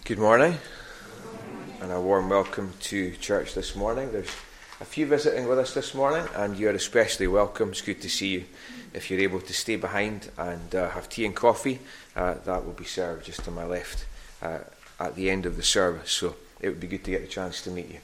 Good morning, and a warm welcome to church this morning. There's a few visiting with us this morning, and you're especially welcome. It's good to see you. If you're able to stay behind and have tea and coffee, that will be served just to my left at the end of the service, so it would be good to get the chance to meet you.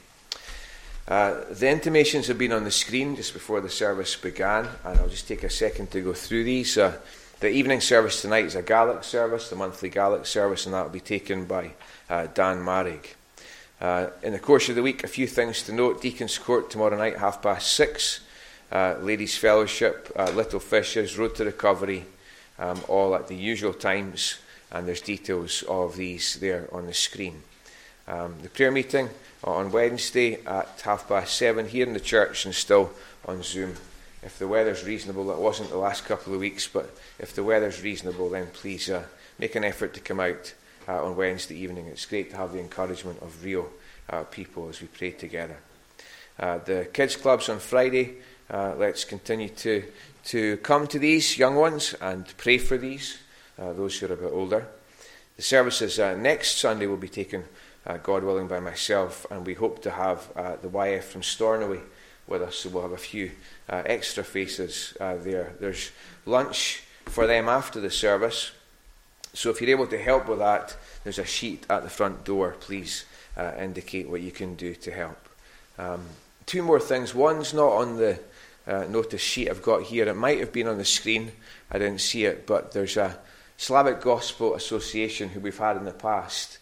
The intimations have been on the screen just before the service began, and I'll just take a second to go through these. The evening service tonight is a Gaelic service, the monthly Gaelic service, and that will be taken by Dan Marrig. In the course of the week, a few things to note. Deacon's Court tomorrow night, 6:30. Ladies' Fellowship, Little Fishes, Road to Recovery, all at the usual times, and there's details of these there on the screen. The prayer meeting on Wednesday at 7:30 here in the church and still on Zoom. If the weather's reasonable, that wasn't the last couple of weeks, but if the weather's reasonable, then please make an effort to come out on Wednesday evening. It's great to have the encouragement of real people as we pray together. The kids' clubs on Friday, let's continue to come to these young ones and pray for these, those who are a bit older. The services next Sunday will be taken, God willing, by myself, and we hope to have the YF from Stornoway with us, so we'll have a few extra faces there. There's lunch for them after the service, so if you're able to help with that, there's a sheet at the front door. Please indicate what you can do to help. Two more things. One's not on the notice sheet I've got here. It might have been on the screen. I didn't see it, but there's a Slavic Gospel Association who we've had in the past.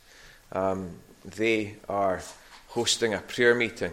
They are hosting a prayer meeting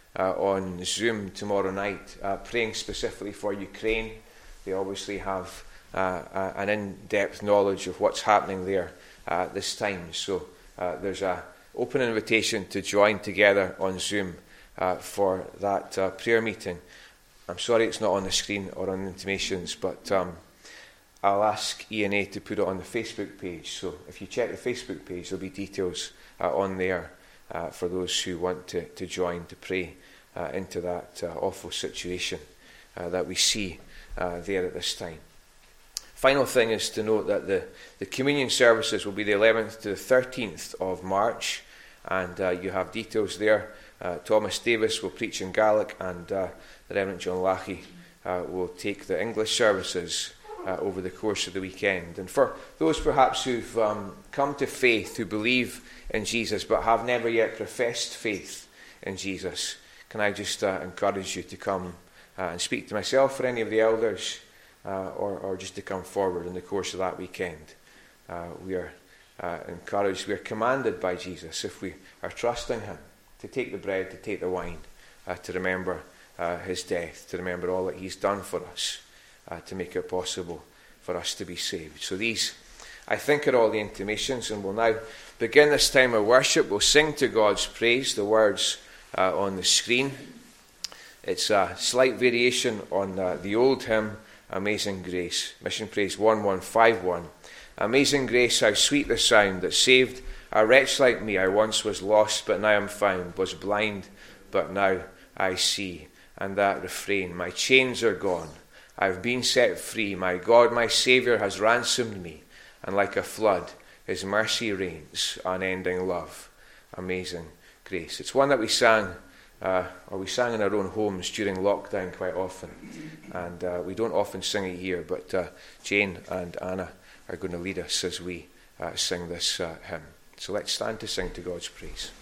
on Zoom tomorrow night, praying specifically for Ukraine. They obviously have an in-depth knowledge of what's happening there at this time. So there's an open invitation to join together on Zoom for that prayer meeting. I'm sorry it's not on the screen or on intimations, but I'll ask ENA to put it on the Facebook page. So if you check the Facebook page, there'll be details on there for those who want to join to pray into that awful situation that we see there at this time. Final thing is to note that the communion services will be the 11th to the 13th of March, and you have details there. Thomas Davis will preach in Gaelic, and the Reverend John Lackey will take the English services over the course of the weekend. And for those perhaps who've come to faith, who believe in Jesus but have never yet professed faith in Jesus, can I just encourage you to come and speak to myself or any of the elders, or just to come forward in the course of that weekend. We are encouraged, we are commanded by Jesus, if we are trusting him, to take the bread, to take the wine, to remember his death, to remember all that he's done for us, to make it possible for us to be saved. So these, I think, are all the intimations, and we'll now begin this time of worship. We'll sing to God's praise, the words on the screen. It's a slight variation on the old hymn, Amazing Grace, Mission Praise 1151. Amazing grace, how sweet the sound that saved a wretch like me. I once was lost, but now am found, was blind, but now I see. And that refrain, my chains are gone, I've been set free, my God, my Saviour has ransomed me, and like a flood, his mercy reigns, unending love, amazing grace. It's one that we sang in our own homes during lockdown quite often, and we don't often sing it here, but Jane and Anna are going to lead us as we sing this hymn. So let's stand to sing to God's praise.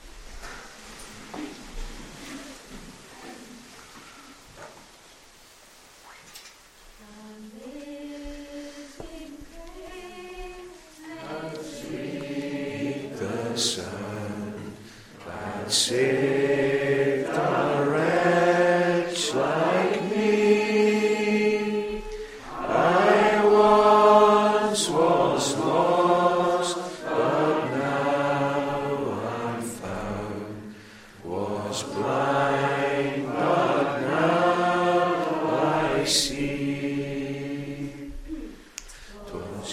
Son that saved a wretch like me. I once was lost, but now I'm found. Was blind, but now I see. 'Twas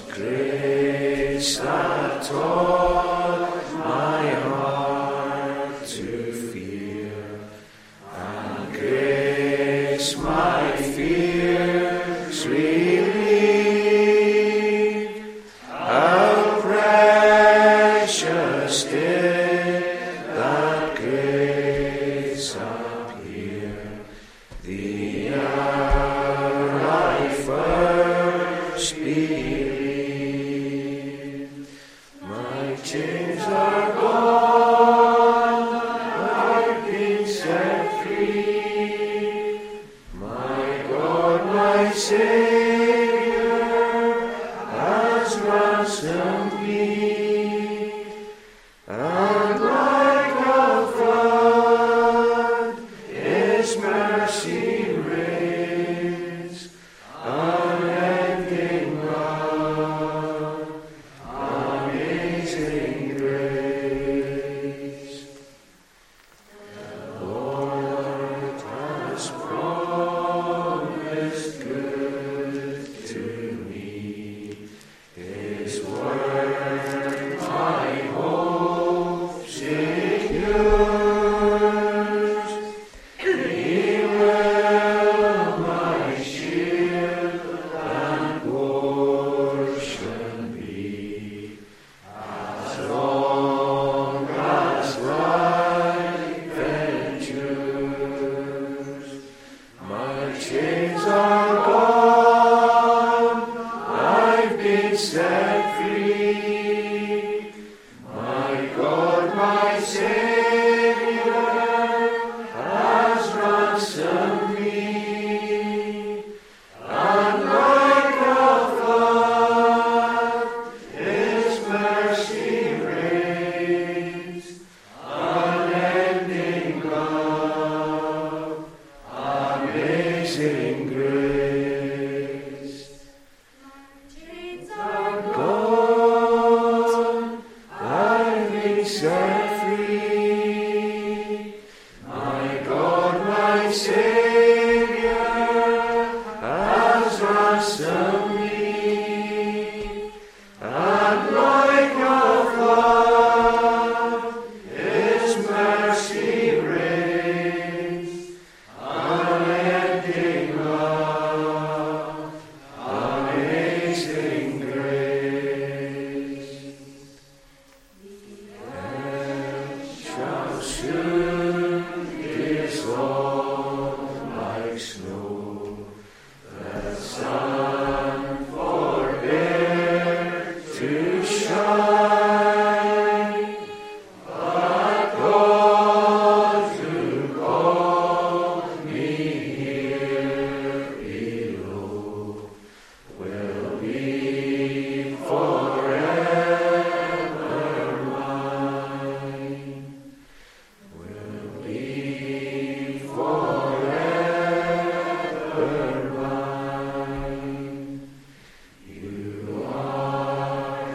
grace that taught my heart to feel did that grace appear, the hour I first believed. My chains are gone, I've been set free. My God, my Savior, has ransomed me. And like a flood, His mercy reigns, unending love, amazing grace. The Lord has promised good to me. His word my hope secures. He will my shield and portion be, as long as life endures. My chains are gone, I've been set free. My God, my Savior, has ransomed me. And like a flood, His mercy reigns, unending love, amazing grace. Chains are Gone, I've been set free. My God, my Savior, has ransomed me. And like a flood, His mercy reigns, unending love, amazing grace. Shall soon dissolve like snow, the sun forbear to shine. But God who called me here below will be forever mine. Will be forever mine. You are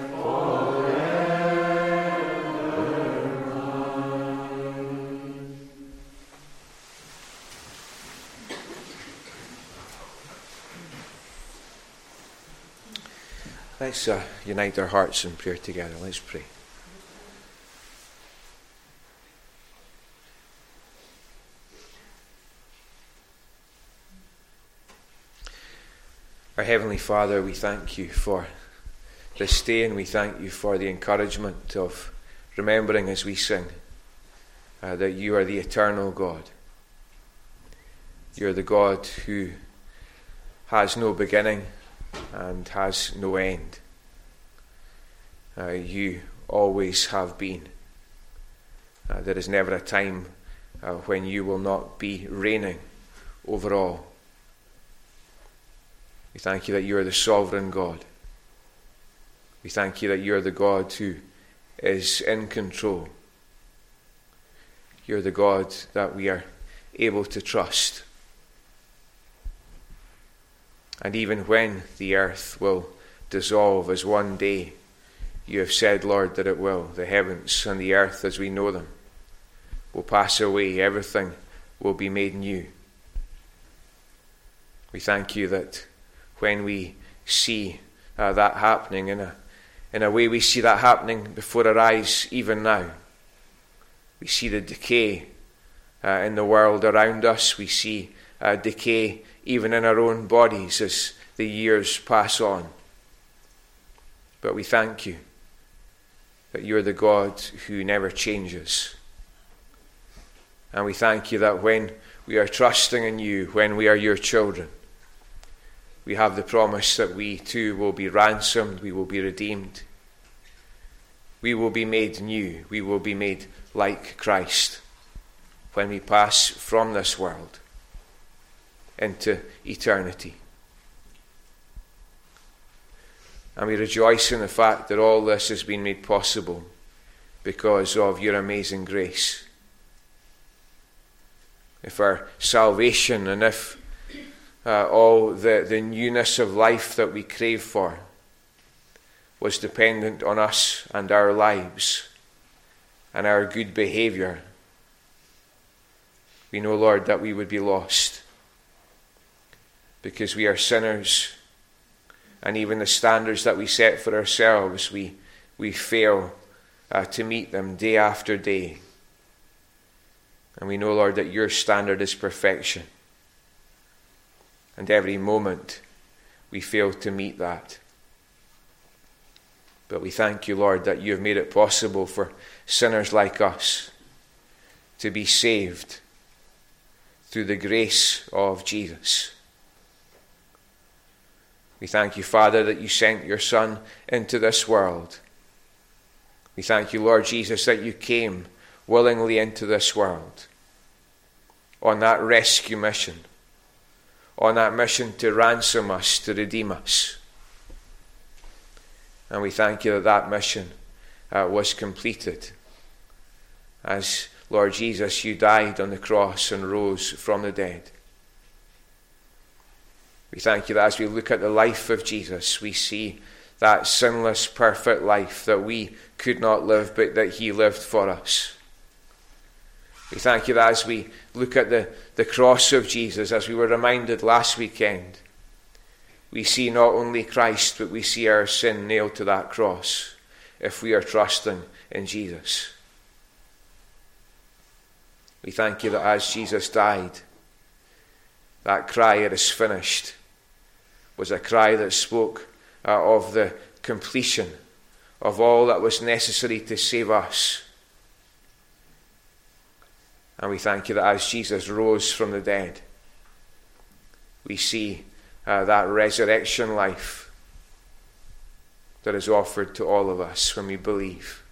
forever mine. Let's unite our hearts in prayer together. Let's pray. Our Heavenly Father, we thank you for this day, and we thank you for the encouragement of remembering as we sing that you are the eternal God. You're the God who has no beginning and has no end. You always have been. There is never a time when you will not be reigning over all. We thank you that you are the sovereign God. We thank you that you are the God who is in control. You're the God that we are able to trust. And even when the earth will dissolve, as one day you have said, Lord, that it will, the heavens and the earth as we know them will pass away, everything will be made new. We thank you that when we see that happening in a way, we see that happening before our eyes even now. We see the decay in the world around us. We see decay even in our own bodies as the years pass on. But we thank you that you're the God who never changes. And we thank you that when we are trusting in you, when we are your children, we have the promise that we too will be ransomed, we will be redeemed. We will be made new, we will be made like Christ when we pass from this world into eternity. And we rejoice in the fact that all this has been made possible because of your amazing grace. If our salvation and if all the newness of life that we crave for was dependent on us and our lives and our good behavior, we know, Lord, that we would be lost because we are sinners, and even the standards that we set for ourselves, we fail to meet them day after day. And we know, Lord, that your standard is perfection. And every moment we fail to meet that. But we thank you, Lord, that you have made it possible for sinners like us to be saved through the grace of Jesus. We thank you, Father, that you sent your Son into this world. We thank you, Lord Jesus, that you came willingly into this world on that rescue mission, on that mission to ransom us, to redeem us. And we thank you that that mission was completed as, Lord Jesus, you died on the cross and rose from the dead. We thank you that as we look at the life of Jesus, we see that sinless, perfect life that we could not live, but that he lived for us. We thank you that as we look at the cross of Jesus, as we were reminded last weekend, we see not only Christ, but we see our sin nailed to that cross if we are trusting in Jesus. We thank you that as Jesus died, that cry, "It is finished," was a cry that spoke of the completion of all that was necessary to save us. And we thank you that as Jesus rose from the dead, we see that resurrection life that is offered to all of us when we believe.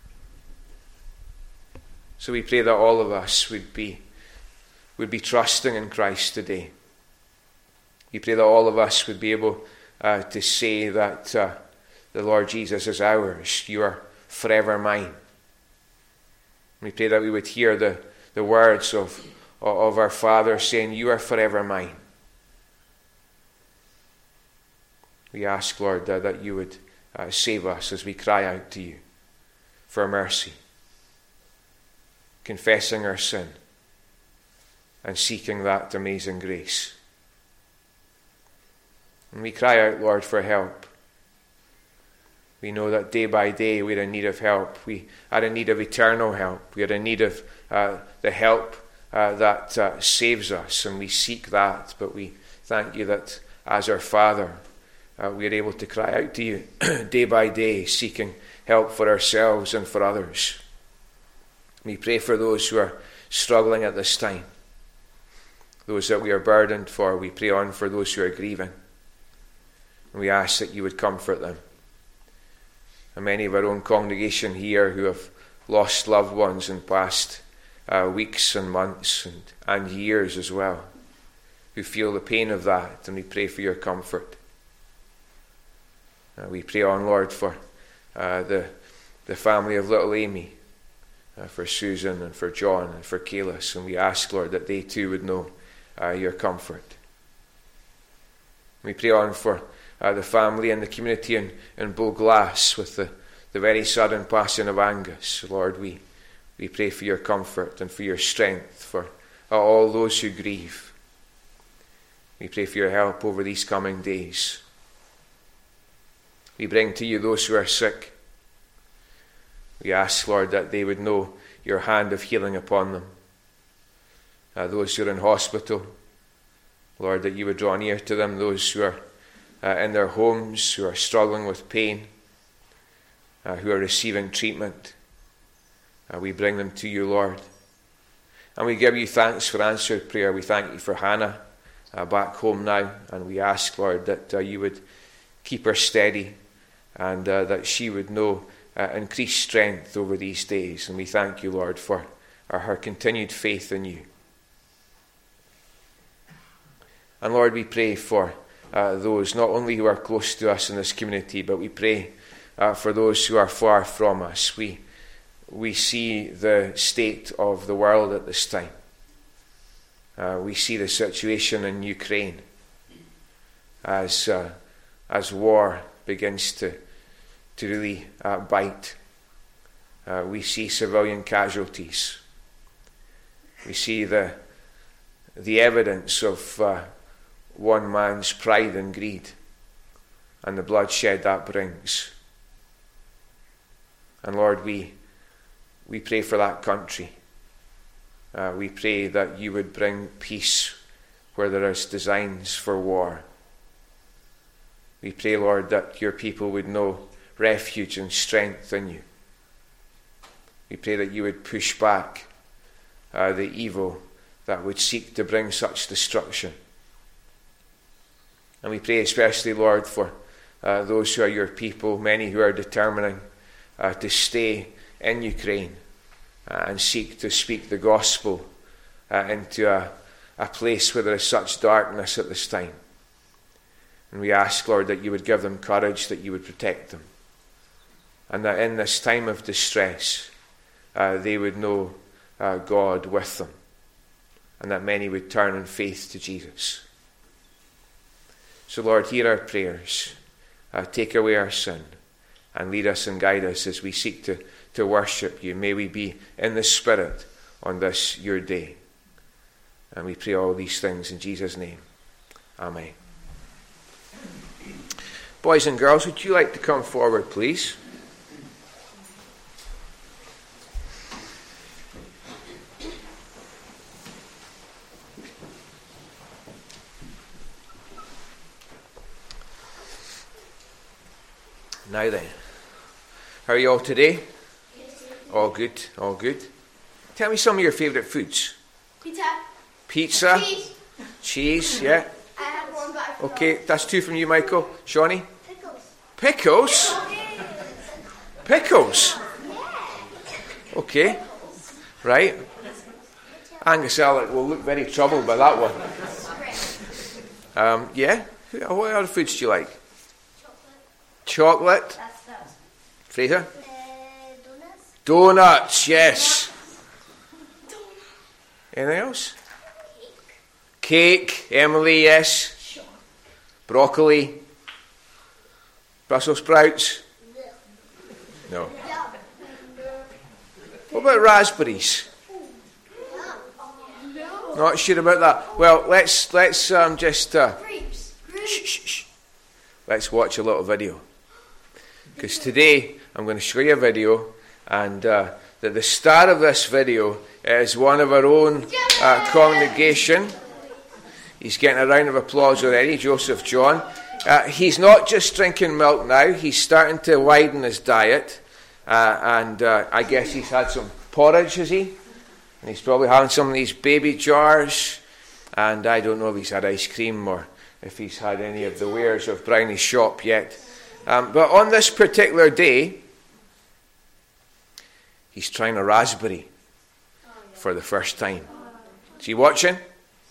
So we pray that all of us would be trusting in Christ today. We pray that all of us would be able to say that the Lord Jesus is ours. You are forever mine. We pray that we would hear the words of our Father saying, "You are forever mine." We ask, Lord, that you would save us as we cry out to you for mercy, confessing our sin and seeking that amazing grace. And we cry out, Lord, for help. We know that day by day we're in need of help. We are in need of eternal help. We are in need of the help that saves us, and we seek that. But we thank you that as our Father, we are able to cry out to you day by day, seeking help for ourselves and for others. We pray for those who are struggling at this time, those that we are burdened for. We pray on for those who are grieving. And we ask that you would comfort them. And many of our own congregation here who have lost loved ones in past weeks and months and years as well, who feel the pain of that, and we pray for your comfort. We pray on, Lord, for the family of little Amy, for Susan and for John and for Kalis, and we ask, Lord, that they too would know your comfort. We pray on for the family and the community in Bowglass with the very sudden passing of Angus. Lord, we pray for your comfort and for your strength for all those who grieve. We pray for your help over these coming days. We bring to you those who are sick. We ask, Lord, that they would know your hand of healing upon them. Those who are in hospital, Lord, that you would draw near to them. Those who are in their homes, who are struggling with pain. who are receiving treatment. We bring them to you, Lord. And we give you thanks for answered prayer. We thank you for Hannah back home now. And we ask, Lord, that you would keep her steady and that she would know increased strength over these days. And we thank you, Lord, for her continued faith in you. And Lord, we pray for those not only who are close to us in this community, but we pray for those who are far from us. We see the state of the world at this time. We see the situation in Ukraine as war begins to really bite. We see civilian casualties. We see the evidence of one man's pride and greed and the bloodshed that brings. And Lord, we pray for that country. We pray that you would bring peace where there is designs for war. We pray, Lord, that your people would know refuge and strength in you. We pray that you would push back the evil that would seek to bring such destruction. And we pray especially, Lord, for those who are your people, many who are determining to stay in Ukraine and seek to speak the gospel into a place where there is such darkness at this time. And we ask, Lord, that you would give them courage, that you would protect them, and that in this time of distress they would know God with them, and that many would turn in faith to Jesus. So, Lord, hear our prayers. Take away our sin and lead us and guide us as we seek to worship you. May we be in the Spirit on this, your day. And we pray all these things in Jesus' name. Amen. Boys and girls, would you like to come forward, please? Now then, how are you all today? All good, all good. Tell me some of your favourite foods. Pizza. Cheese, yeah. I have one, but I forgot. Okay, that's 2 from you, Michael. Shawnee? Pickles? Pickles? Okay, right. Angus Alec will look very troubled by that one. Yeah? What other foods do you like? Chocolate? Fraser? Donuts, yes. Anything else? Cake, Emily, yes. Broccoli. Brussels sprouts? No. What about raspberries? Not sure about that. Well, let's just shh. Let's watch a little video. Because today I'm going to show you a video, and that the star of this video is one of our own congregation. He's getting a round of applause already, Joseph John. He's not just drinking milk now, he's starting to widen his diet. And I guess he's had some porridge, has he? And he's probably having some of these baby jars. And I don't know if he's had ice cream or if he's had any of the wares of Brownie's shop yet. But on this particular day, he's trying a raspberry for the first time. Is he watching?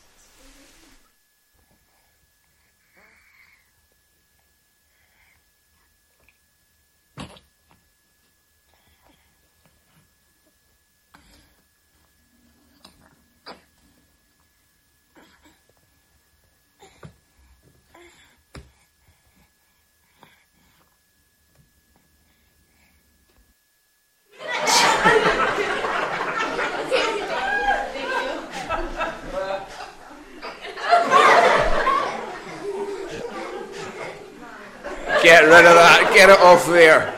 Get rid of that. Get it off there.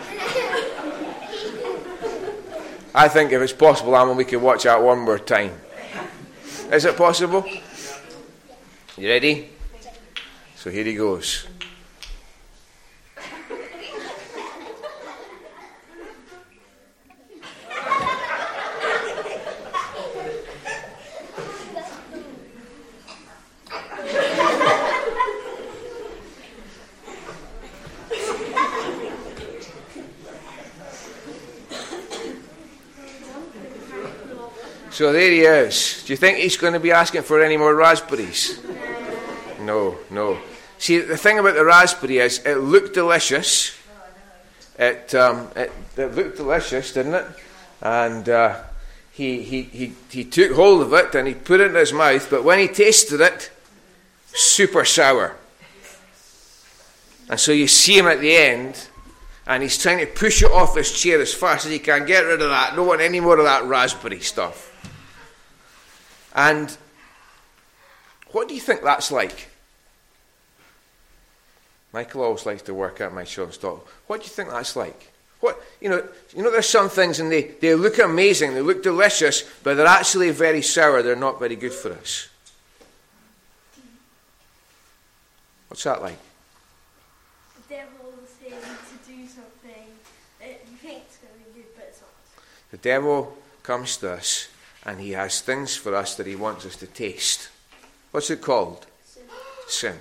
I think if it's possible, Alan, we could watch that one more time. Is it possible? You ready? So here he goes. So there he is. Do you think he's going to be asking for any more raspberries? No. See, the thing about the raspberry is it looked delicious. It looked delicious, didn't it? And he took hold of it and he put it in his mouth, but when he tasted it, super sour. And so you see him at the end, and he's trying to push it off his chair as fast as he can. Get rid of that. Don't want any more of that raspberry stuff. And what do you think that's like? Michael always likes to work out my children's talk. What do you think that's like? What you know, there's some things and they look amazing, they look delicious, but they're actually very sour. They're not very good for us. What's that like? The devil saying to do something that you think is going to be good, but it's not. The devil comes to us and he has things for us that he wants us to taste. What's it called? Sin.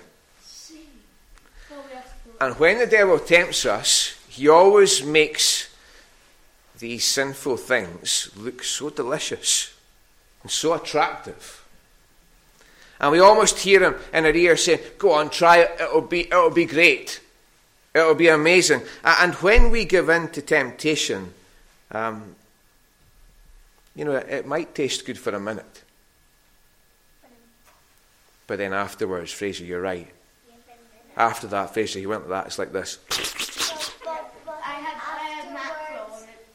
And when the devil tempts us, he always makes these sinful things look so delicious and so attractive. And we almost hear him in our ear saying, go on, try it, it'll be great. It'll be amazing. And when we give in to temptation, it might taste good for a minute. But then afterwards, Fraser, you're right. After that, Fraser, he went like that. It's like this. I had mackerel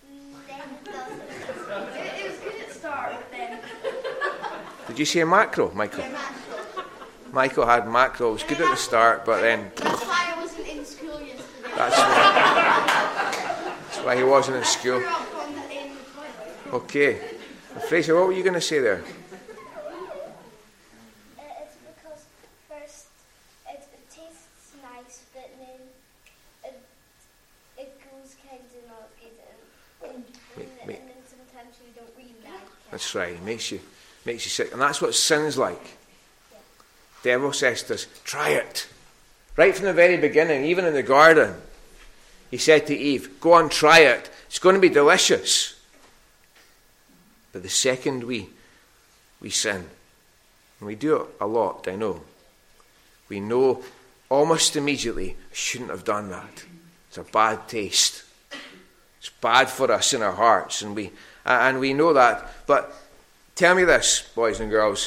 on it. It was good at the start, but then... Did you say mackerel, Michael? Yeah, mackerel. Michael had mackerel. It was good at the start, but then... That's why I wasn't in school yesterday. That's why he wasn't in school. I threw up in the toilet. Okay. Fraser, what were you going to say there? It's because first it tastes nice, but then it goes kind of not good, and then sometimes you don't really like it. That's right. It makes you sick. And that's what sin's like. The devil says to us, try it. Right from the very beginning, even in the garden, he said to Eve, go on, try it. It's going to be delicious. But the second we sin, and we do it a lot, I know, we know almost immediately, I shouldn't have done that. It's a bad taste. It's bad for us in our hearts, and we know that. But tell me this, boys and girls,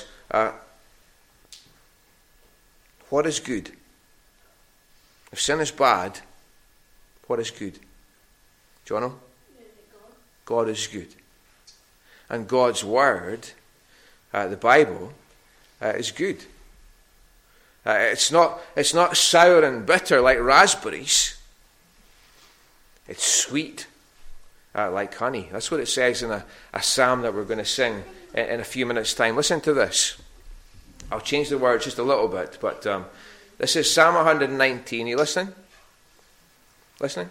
what is good? If sin is bad, what is good? Jono? God is good. And God's word, the Bible, is good. It's not sour and bitter like raspberries. It's sweet like honey. That's what it says in a psalm that we're going to sing in a few minutes' time. Listen to this. I'll change the words just a little bit, but this is Psalm 119. Are you listening? Listening?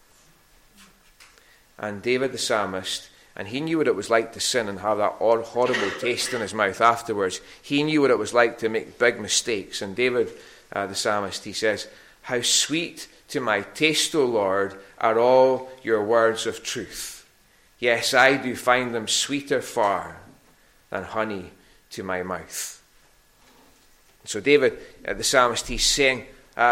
And David the psalmist, and he knew what it was like to sin and have that horrible taste in his mouth afterwards. He knew what it was like to make big mistakes. And David, the psalmist, he says, how sweet to my taste, O Lord, are all your words of truth. Yes, I do find them sweeter far than honey to my mouth. So David, the psalmist, he's saying,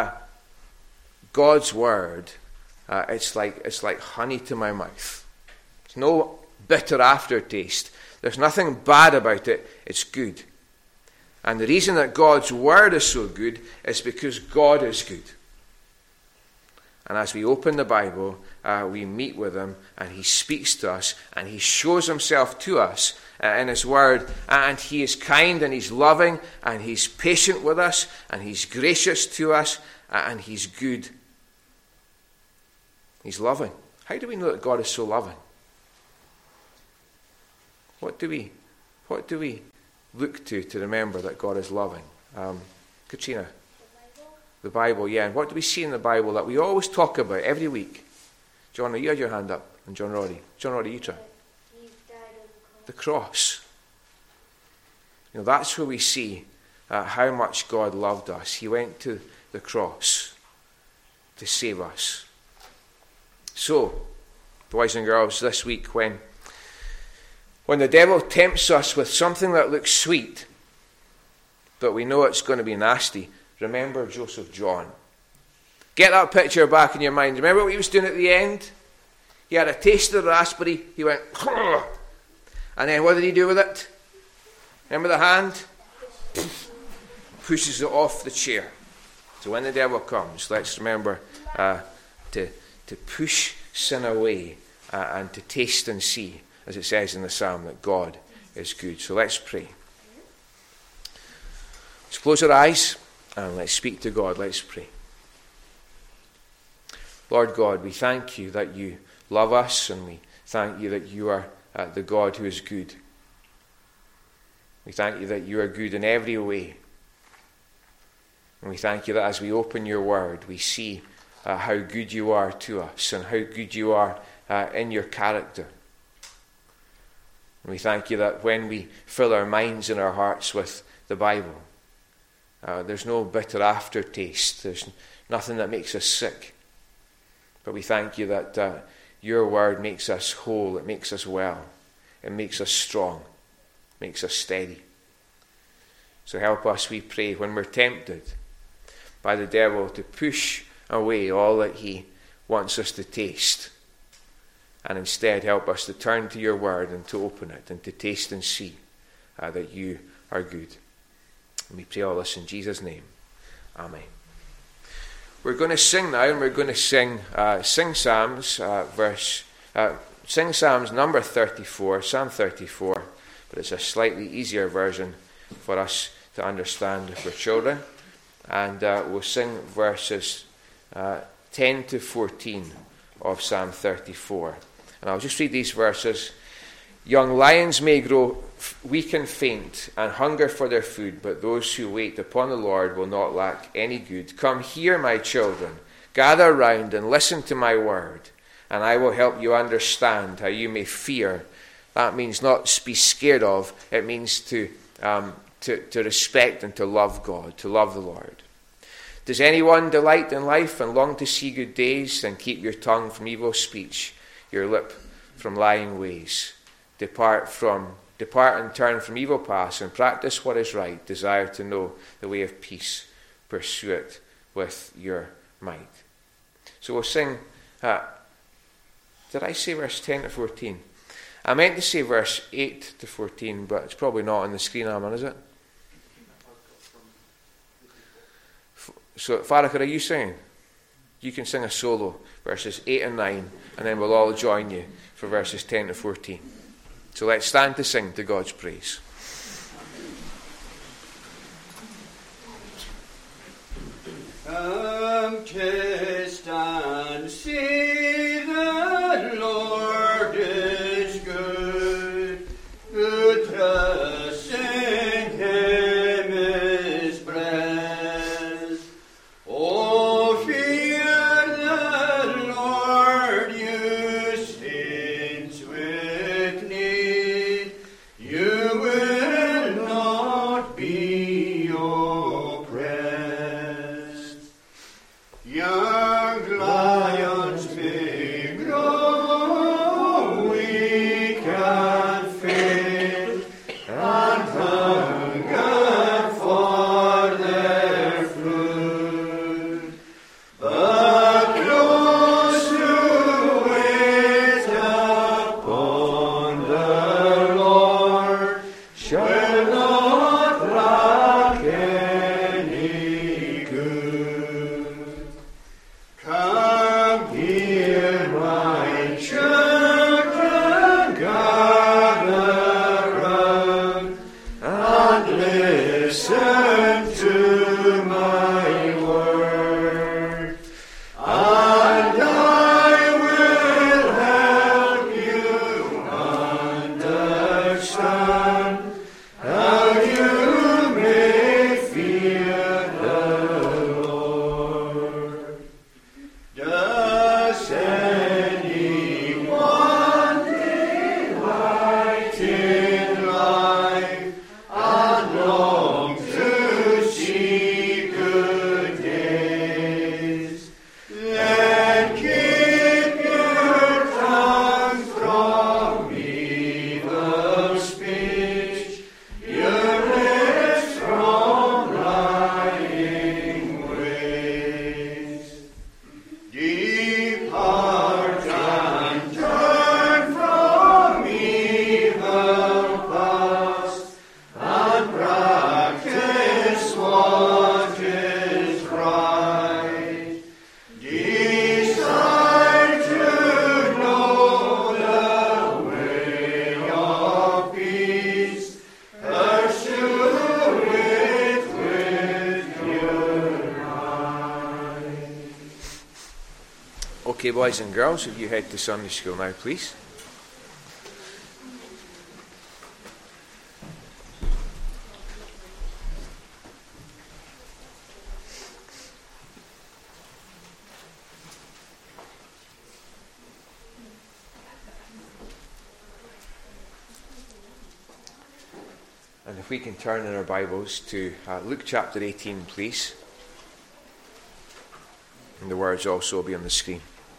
God's word, it's like honey to my mouth. There's no bitter aftertaste. There's nothing bad about it. It's good. And the reason that God's word is so good is because God is good. And as we open the Bible, we meet with him, and he speaks to us, and he shows himself to us in his word, and he is kind, and he's loving, and he's patient with us, and he's gracious to us, and he's good. He's loving. How do we know that God is so loving? What do we look to remember that God is loving? Katrina? The Bible, yeah. And what do we see in the Bible that we always talk about every week? John, you had your hand up. And John Roddy, you try. The cross. That's where we see how much God loved us. He went to the cross to save us. So, boys and girls, this week when When the devil tempts us with something that looks sweet, but we know it's going to be nasty, remember Joseph John. Get that picture back in your mind. Remember what he was doing at the end? He had a taste of the raspberry. He went, and then what did he do with it? Remember the hand? Pushes it off the chair. So when the devil comes, let's remember to push sin away and to taste and see, as it says in the psalm, that God is good. So let's pray. Let's close our eyes and let's speak to God. Let's pray. Lord God, we thank you that you love us, and we thank you that you are the God who is good. We thank you that you are good in every way. And we thank you that as we open your word, we see how good you are to us and how good you are in your character. And we thank you that when we fill our minds and our hearts with the Bible, there's no bitter aftertaste. There's nothing that makes us sick. But we thank you that your word makes us whole. It makes us well. It makes us strong. It makes us steady. So help us, we pray, when we're tempted by the devil to push away all that he wants us to taste. And instead help us to turn to your word and to open it and to taste and see that you are good. And we pray all this in Jesus' name. Amen. We're going to sing now, and we're going to sing Psalms number 34, Psalm 34, but it's a slightly easier version for us to understand if we're children. And we'll sing verses 10 to 14 of Psalm 34. And I'll just read these verses. Young lions may grow weak and faint and hunger for their food, but those who wait upon the Lord will not lack any good. Come here, my children, gather round and listen to my word, and I will help you understand how you may fear. That means not be scared of. It means to respect and to love God, to love the Lord. Does anyone delight in life and long to see good days? Then keep your tongue from evil speech, your lip from lying ways. Depart and turn from evil paths and practice what is right. Desire to know the way of peace. Pursue it with your might. So we'll sing. Did I say verse 10 to 14? I meant to say verse 8 to 14, but it's probably not on the screen, Aman, is it? So, Farrakh, are you singing? You can sing a solo, verses 8 and 9, and then we'll all join you for verses 10 to 14. So let's stand to sing to God's praise. Come, taste and see the Lord is good. Who trusts in him is blessed. Oh, fear the Lord, you saints with need. You will not be oppressed. Young lions may grow weak and faint, and hunger for their food. But those who wait upon the Lord shall not lack any good. Come here, my children, gather round and listen to my word, and I will help you understand how you may fear the Lord. Does anyone delight in life and long to see good days? Then keep your tongue from evil Okay, boys and girls, if you head to Sunday school now, please. And if we can turn in our Bibles to Luke chapter 18, please. And the words also will be on the screen.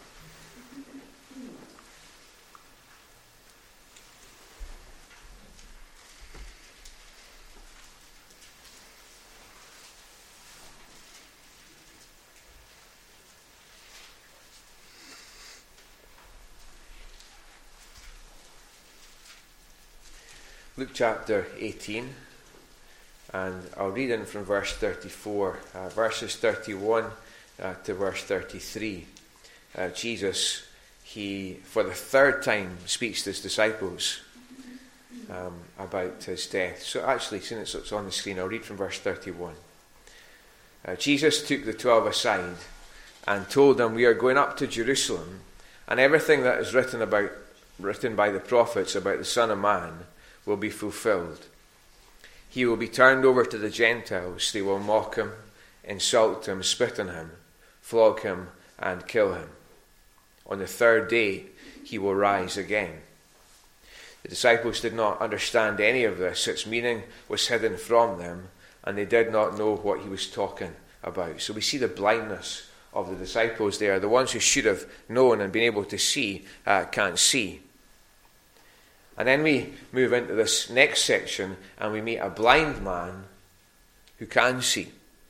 Luke chapter 18, and I'll read in from verse 34, verses 31 to verse 33. Jesus, he for the third time speaks to his disciples about his death. So actually, since it's on the screen, I'll read from verse 31. Jesus took the 12 aside and told them, "We are going up to Jerusalem, and everything that is written by the prophets about the Son of Man will be fulfilled. He will be turned over to the Gentiles. They will mock him, insult him, spit on him, flog him, and kill him. On the third day he will rise again." The disciples did not understand any of this. Its meaning was hidden from them, and they did not know what he was talking about. So we see the blindness of the disciples there. The ones who should have known and been able to see can't see. And then we move into this next section and we meet a blind man who can see.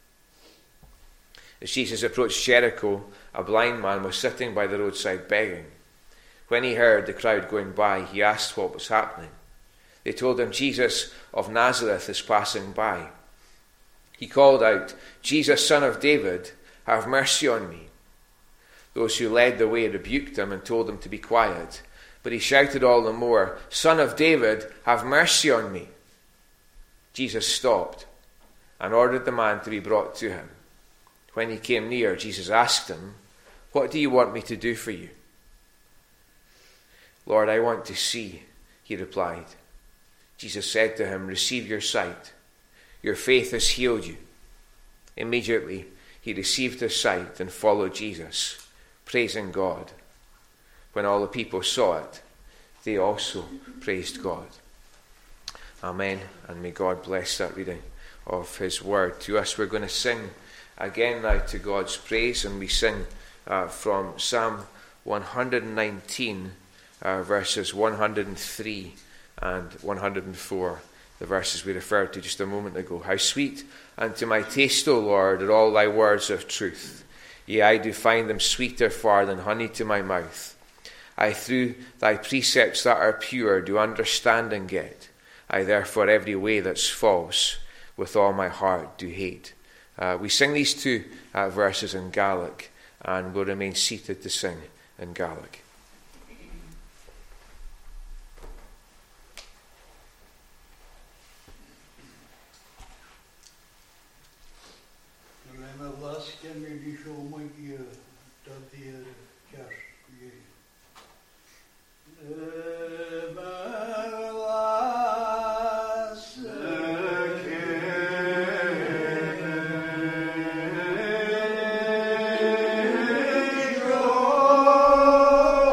As Jesus approached Jericho, a blind man was sitting by the roadside begging. When he heard the crowd going by, he asked what was happening. They told him, "Jesus of Nazareth is passing by." He called out, "Jesus, Son of David, have mercy on me." Those who led the way rebuked him and told him to be quiet. But he shouted all the more, "Son of David, have mercy on me." Jesus stopped and ordered the man to be brought to him. When he came near, Jesus asked him, "What do you want me to do for you?" "Lord, I want to see," he replied. Jesus said to him, "Receive your sight. Your faith has healed you." Immediately he received his sight and followed Jesus, praising God. When all the people saw it, they also praised God. Amen. And may God bless that reading of his word to us. We're going to sing again now to God's praise, and we sing from Psalm 119, verses 103 and 104, the verses we referred to just a moment ago. "How sweet unto my taste, O Lord, are all thy words of truth. Yea, I do find them sweeter far than honey to my mouth. I through thy precepts that are pure do understanding get. I therefore every way that's false with all my heart do hate." We sing these two verses in Gaelic, and we'll remain seated to sing in Gaelic. Oh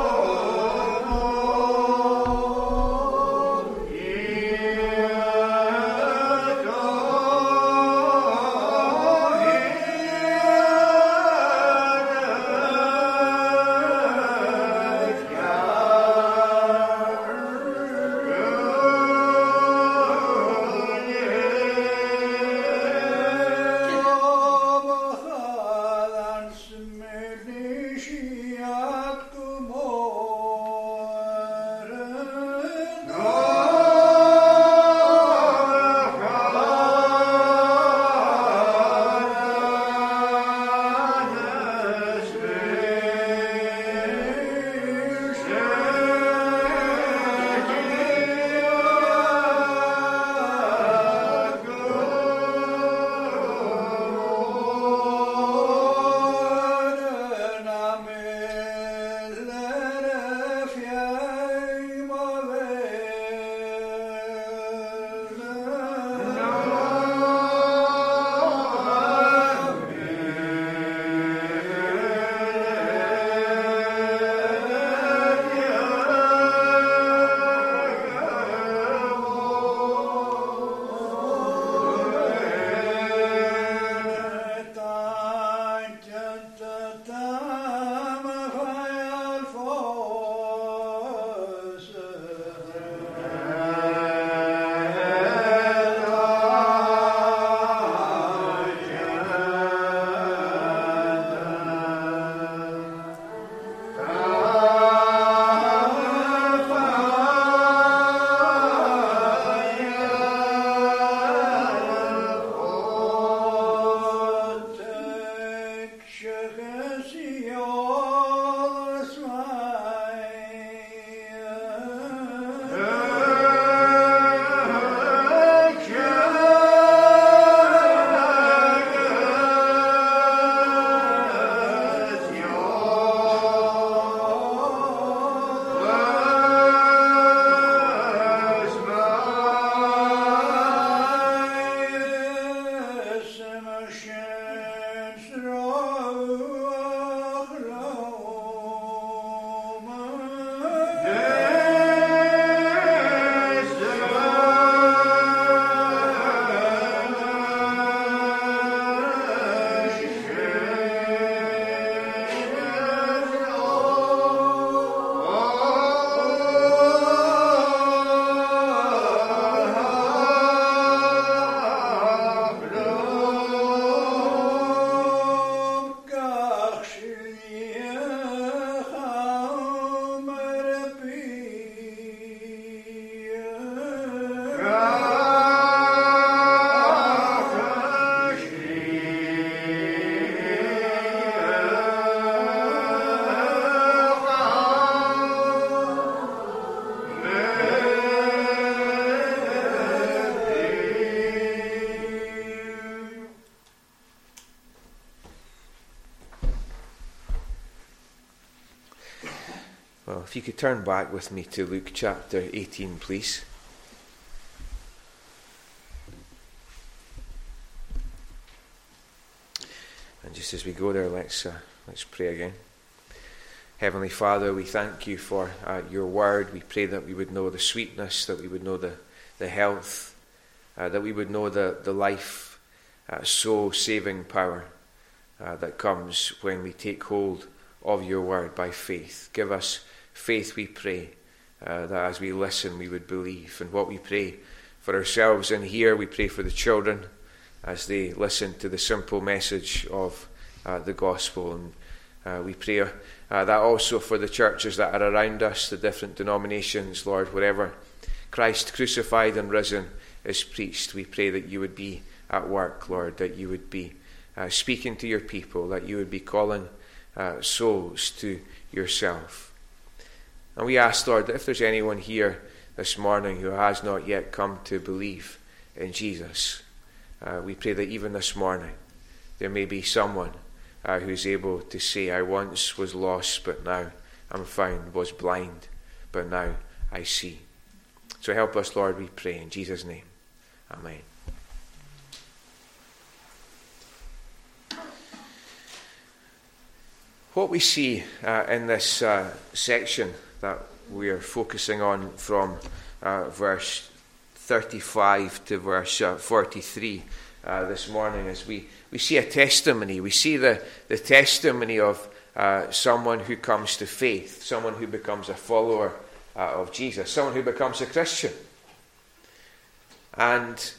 If you could turn back with me to Luke chapter 18, please. And just as we go there, let's pray again. Heavenly Father, we thank you for your word. We pray that we would know the sweetness, that we would know the health, that we would know the life, soul-saving power that comes when we take hold of your word by faith. Give us faith, we pray, that as we listen we would believe. And what we pray for ourselves in here, we pray for the children as they listen to the simple message of the gospel. And we pray that also for the churches that are around us, the different denominations, Lord, wherever Christ crucified and risen is preached, we pray that you would be at work, Lord, that you would be speaking to your people, that you would be calling souls to yourself. And we ask, Lord, that if there's anyone here this morning who has not yet come to believe in Jesus, we pray that even this morning there may be someone who's able to say, I once was lost, but now I'm found, was blind, but now I see. So help us, Lord, we pray, in Jesus' name. Amen. What we see in this section that we are focusing on from verse 35 to verse 43 this morning is we see a testimony. We see the testimony of someone who comes to faith, someone who becomes a follower of Jesus, someone who becomes a Christian. And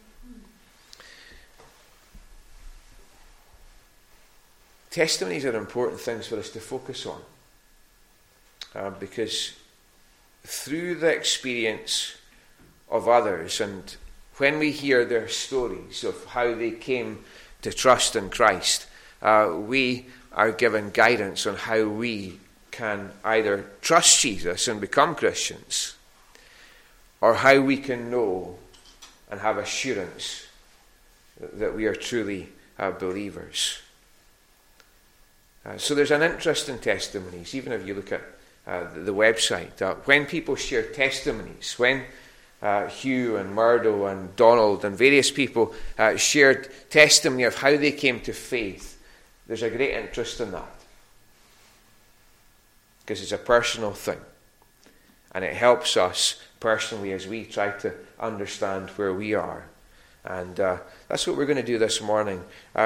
testimonies are important things for us to focus on. Because through the experience of others, and when we hear their stories of how they came to trust in Christ, we are given guidance on how we can either trust Jesus and become Christians, or how we can know and have assurance that we are truly believers. So there's an interest in testimonies, even if you look at the website. When people share testimonies, when Hugh and Murdo and Donald and various people shared testimony of how they came to faith, there's a great interest in that. Because it's a personal thing. And it helps us personally as we try to understand where we are. And that's what we're going to do this morning.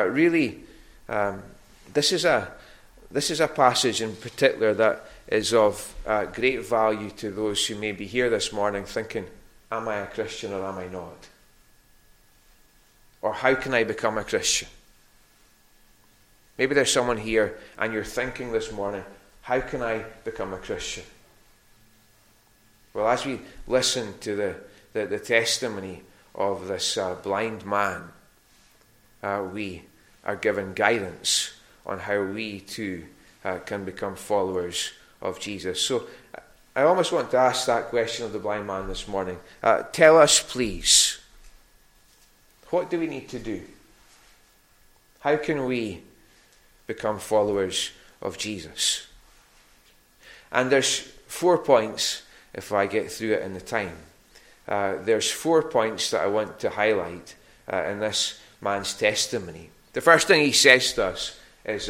This is a passage in particular that is of great value to those who may be here this morning thinking, am I a Christian or am I not? Or how can I become a Christian? Maybe there's someone here and you're thinking this morning, how can I become a Christian? Well, as we listen to the testimony of this blind man, we are given guidance on how we too can become followers of Jesus. So I almost want to ask that question of the blind man this morning. Tell us, please, what do we need to do? How can we become followers of Jesus? And there's 4 points, if I get through it in the time. There's 4 points that I want to highlight in this man's testimony. The first thing he says to us is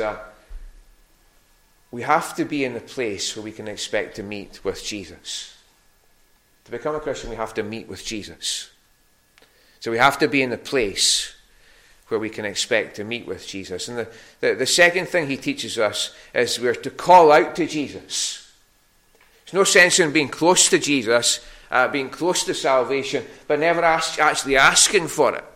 we have to be in the place where we can expect to meet with Jesus. To become a Christian, we have to meet with Jesus. So we have to be in the place where we can expect to meet with Jesus. And the second thing he teaches us is we're to call out to Jesus. There's no sense in being close to Jesus, being close to salvation, but never actually asking for it.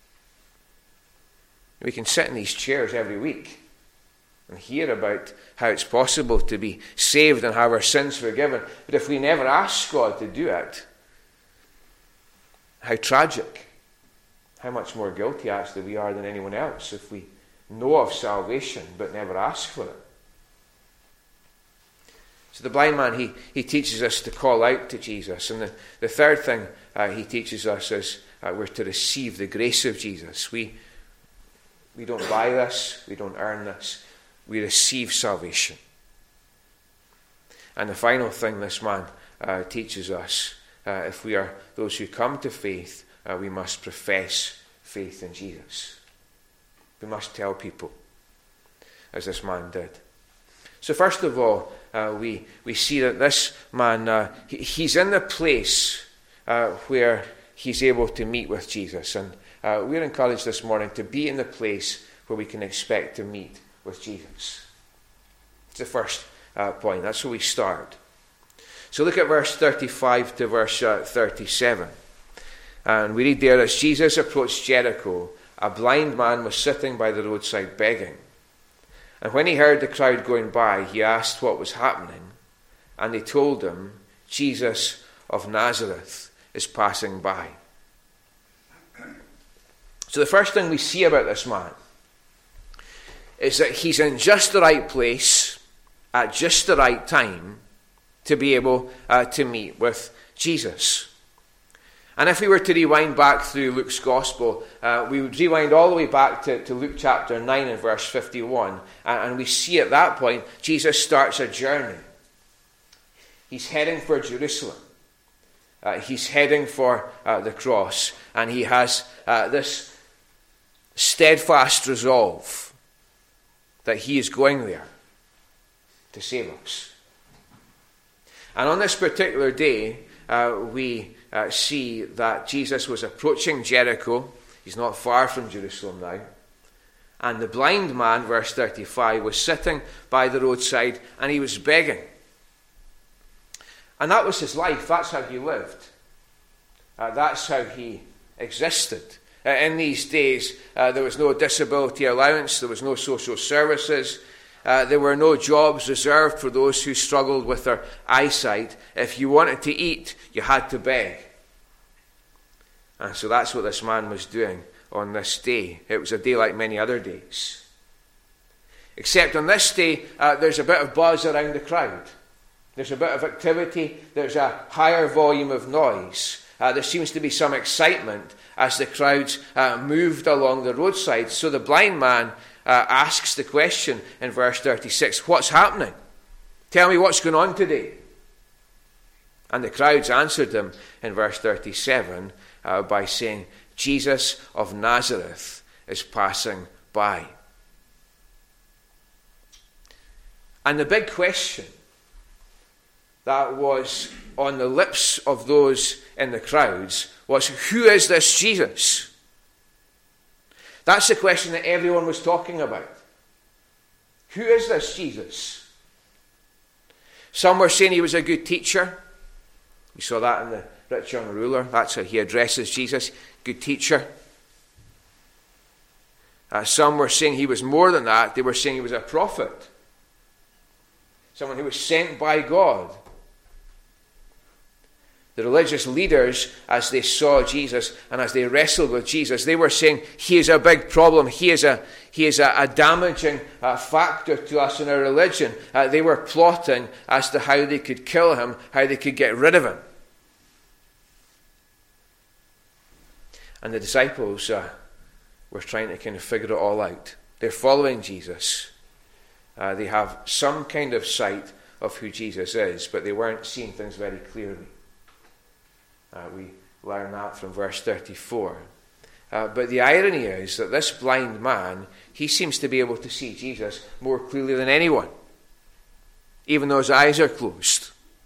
We can sit in these chairs every week and hear about how it's possible to be saved and have our sins forgiven. But if we never ask God to do it, how tragic, how much more guilty actually we are than anyone else if we know of salvation but never ask for it. So the blind man, he teaches us to call out to Jesus. And the third thing he teaches us is we're to receive the grace of Jesus. We don't buy this, we don't earn this, we receive salvation. And the final thing this man teaches us, if we are those who come to faith, we must profess faith in Jesus. We must tell people, as this man did. So first of all, we see that this man, he's in the place where he's able to meet with Jesus. And we're encouraged this morning to be in the place where we can expect to meet with Jesus. It's the first point. That's where we start. So look at verse 35 to verse 37. And we read there, as Jesus approached Jericho, a blind man was sitting by the roadside begging. And when he heard the crowd going by, he asked what was happening. And they told him, Jesus of Nazareth is passing by. So the first thing we see about this man is that he's in just the right place at just the right time to be able to meet with Jesus. And if we were to rewind back through Luke's Gospel, we would rewind all the way back to Luke chapter 9 and verse 51. And we see at that point, Jesus starts a journey. He's heading for Jerusalem. He's heading for the cross. And he has this steadfast resolve that he is going there to save us. And on this particular day, we see that Jesus was approaching Jericho. He's not far from Jerusalem now. And the blind man, verse 35, was sitting by the roadside and he was begging. And that was his life. That's how he lived. That's how he existed. In these days, there was no disability allowance. There was no social services. There were no jobs reserved for those who struggled with their eyesight. If you wanted to eat, you had to beg. And so that's what this man was doing on this day. It was a day like many other days. Except on this day, there's a bit of buzz around the crowd. There's a bit of activity. There's a higher volume of noise. There seems to be some excitement as the crowds moved along the roadside. So the blind man asks the question in verse 36, what's happening? Tell me what's going on today. And the crowds answered him in verse 37 by saying, Jesus of Nazareth is passing by. And the big question that was on the lips of those in the crowds was, who is this Jesus? That's the question that everyone was talking about. Who is this Jesus? Some were saying he was a good teacher. We saw that in the rich young ruler. That's how he addresses Jesus. Good teacher. Some were saying he was more than that. They were saying he was a prophet. Someone who was sent by God. The religious leaders, as they saw Jesus and as they wrestled with Jesus, they were saying he is a big problem. He is a damaging factor to us in our religion. They were plotting as to how they could kill him, how they could get rid of him. And the disciples were trying to kind of figure it all out. They're following Jesus. They have some kind of sight of who Jesus is, but they weren't seeing things very clearly. We learn that from verse 34. But the irony is that this blind man, he seems to be able to see Jesus more clearly than anyone, even though his eyes are closed.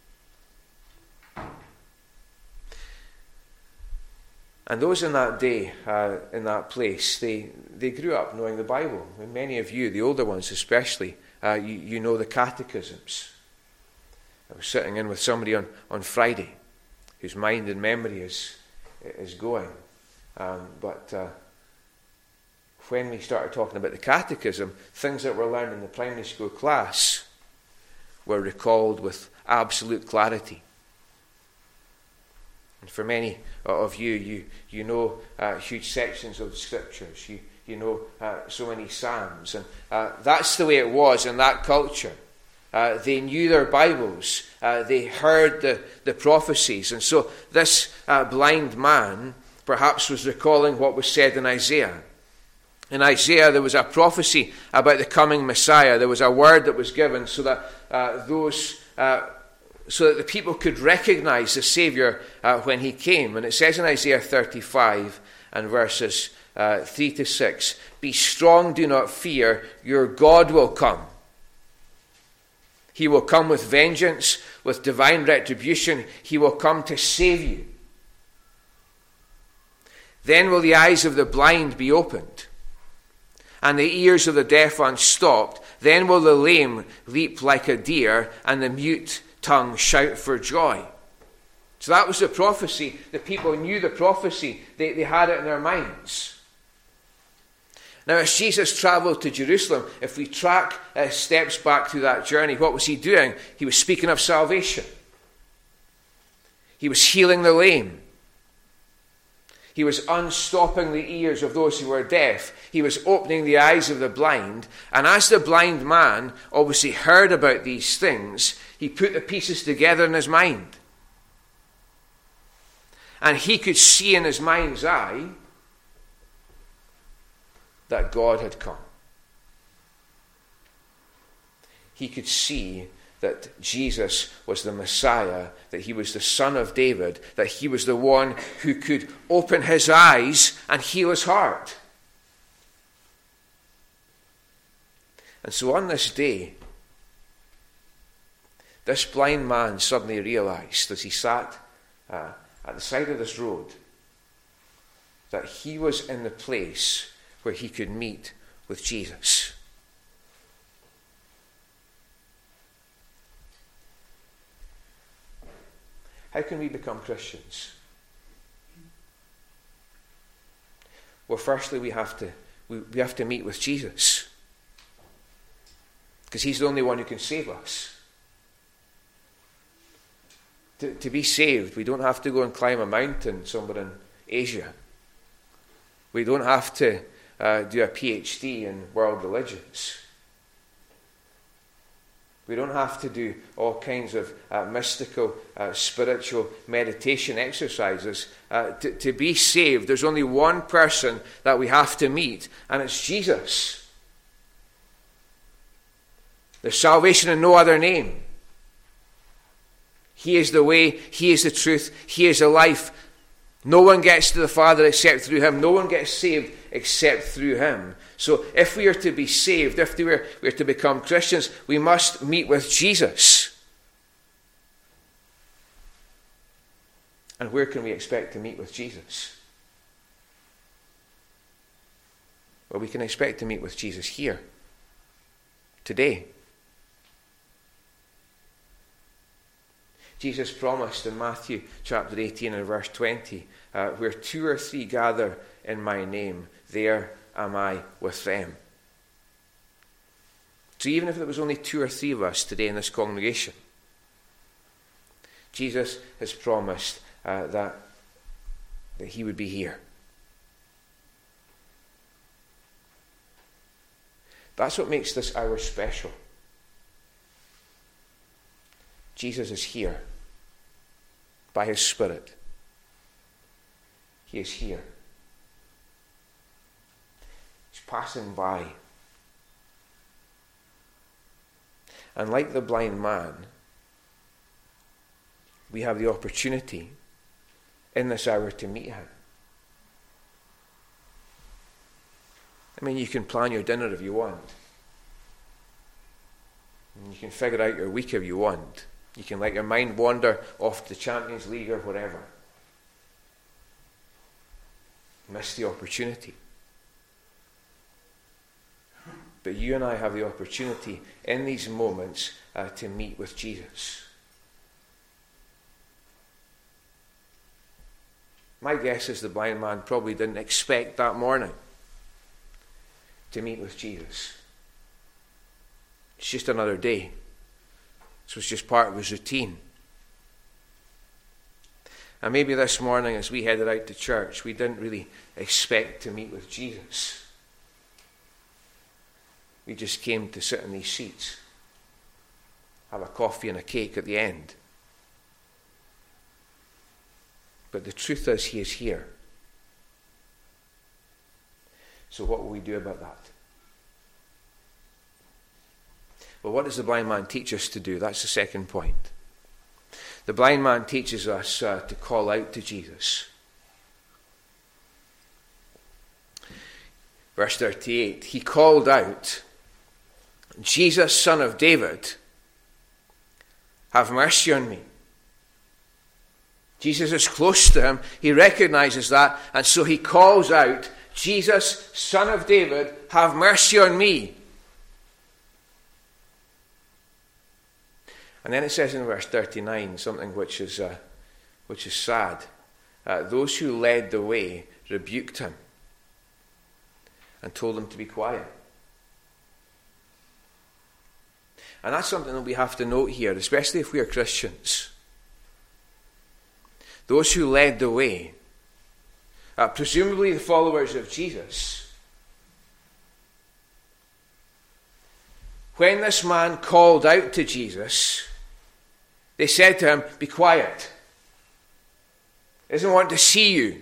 And those in that day, in that place, they grew up knowing the Bible. And many of you, the older ones especially, you know the catechisms. I was sitting in with somebody on Friday whose mind and memory is going. But when we started talking about the catechism, things that were learned in the primary school class were recalled with absolute clarity. And for many of you know huge sections of the Scriptures. You know so many Psalms. And that's the way it was in that culture. They knew their Bibles. They heard the prophecies. And so this blind man perhaps was recalling what was said in Isaiah. In Isaiah, there was a prophecy about the coming Messiah. There was a word that was given so that so that the people could recognize the Savior when he came. And it says in Isaiah 35 and verses 3 to 6, "Be strong, do not fear, your God will come. He will come with vengeance, with divine retribution. He will come to save you. Then will the eyes of the blind be opened, and the ears of the deaf unstopped. Then will the lame leap like a deer, and the mute tongue shout for joy." So that was the prophecy. The people knew the prophecy. They had it in their minds. Now, as Jesus travelled to Jerusalem, if we track steps back through that journey, what was he doing? He was speaking of salvation. He was healing the lame. He was unstopping the ears of those who were deaf. He was opening the eyes of the blind. And as the blind man obviously heard about these things, he put the pieces together in his mind. And he could see in his mind's eye that God had come. He could see that Jesus was the Messiah, that he was the Son of David, that he was the one who could open his eyes and heal his heart. And so on this day, this blind man suddenly realized as he sat at the side of this road that he was in the place where he could meet with Jesus. How can we become Christians? Well, firstly, we have to meet with Jesus, because he's the only one who can save us. To be saved, we don't have to go and climb a mountain somewhere in Asia. We don't have to do a PhD in world religions. We don't have to do all kinds of mystical, spiritual meditation exercises. To be saved, there's only one person that we have to meet, and it's Jesus. There's salvation in no other name. He is the way, he is the truth, he is the life. No one gets to the Father except through him. No one gets saved except through him. So if we are to be saved, if we are to become Christians, we must meet with Jesus. And where can we expect to meet with Jesus? Well, we can expect to meet with Jesus here, today. Jesus promised in Matthew chapter 18 and verse 20, where 2 or 3 gather in my name, there am I with them. So even if there was only 2 or 3 of us today in this congregation, Jesus has promised that he would be here. That's what makes this hour special. Jesus is here by his Spirit. He is here. He's passing by. And like the blind man, we have the opportunity in this hour to meet him. I mean, you can plan your dinner if you want. And you can figure out your week if you want. You can let your mind wander off to the Champions League or whatever. Miss the opportunity. But you and I have the opportunity in these moments to meet with Jesus. My guess is the blind man probably didn't expect that morning to meet with Jesus. It's just another day. So it's just part of his routine. And maybe this morning as we headed out to church, we didn't really expect to meet with Jesus. We just came to sit in these seats, have a coffee and a cake at the end. But the truth is, he is here. So what will we do about that? Well, what does the blind man teach us to do? That's the second point. The blind man teaches us to call out to Jesus. Verse 38, he called out, Jesus, Son of David, have mercy on me. Jesus is close to him. He recognizes that, and so he calls out, Jesus, Son of David, have mercy on me. And then it says in verse 39 something which is sad. Those who led the way rebuked him and told him to be quiet. And that's something that we have to note here, especially if we are Christians. Those who led the way, presumably the followers of Jesus, when this man called out to Jesus, they said to him, be quiet. He doesn't want to see you.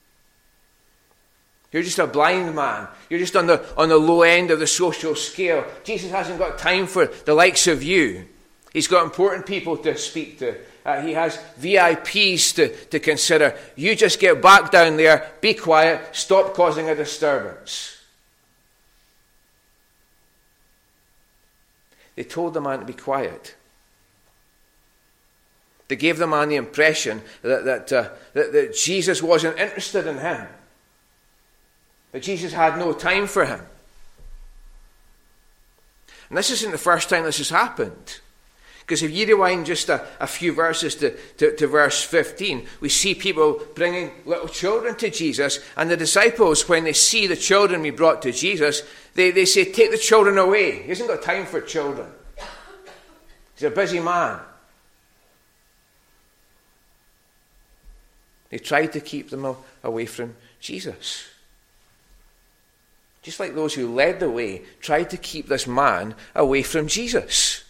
You're just a blind man. You're just on the low end of the social scale. Jesus hasn't got time for the likes of you. He's got important people to speak to. He has VIPs to consider. You just get back down there, be quiet, stop causing a disturbance. They told the man to be quiet. They gave the man the impression that Jesus wasn't interested in him. That Jesus had no time for him. And this isn't the first time this has happened. Because if you rewind just a few verses to verse 15, we see people bringing little children to Jesus. And the disciples, when they see the children be brought to Jesus, they say, take the children away. He hasn't got time for children. He's a busy man. They tried to keep them away from Jesus. Just like those who led the way tried to keep this man away from Jesus.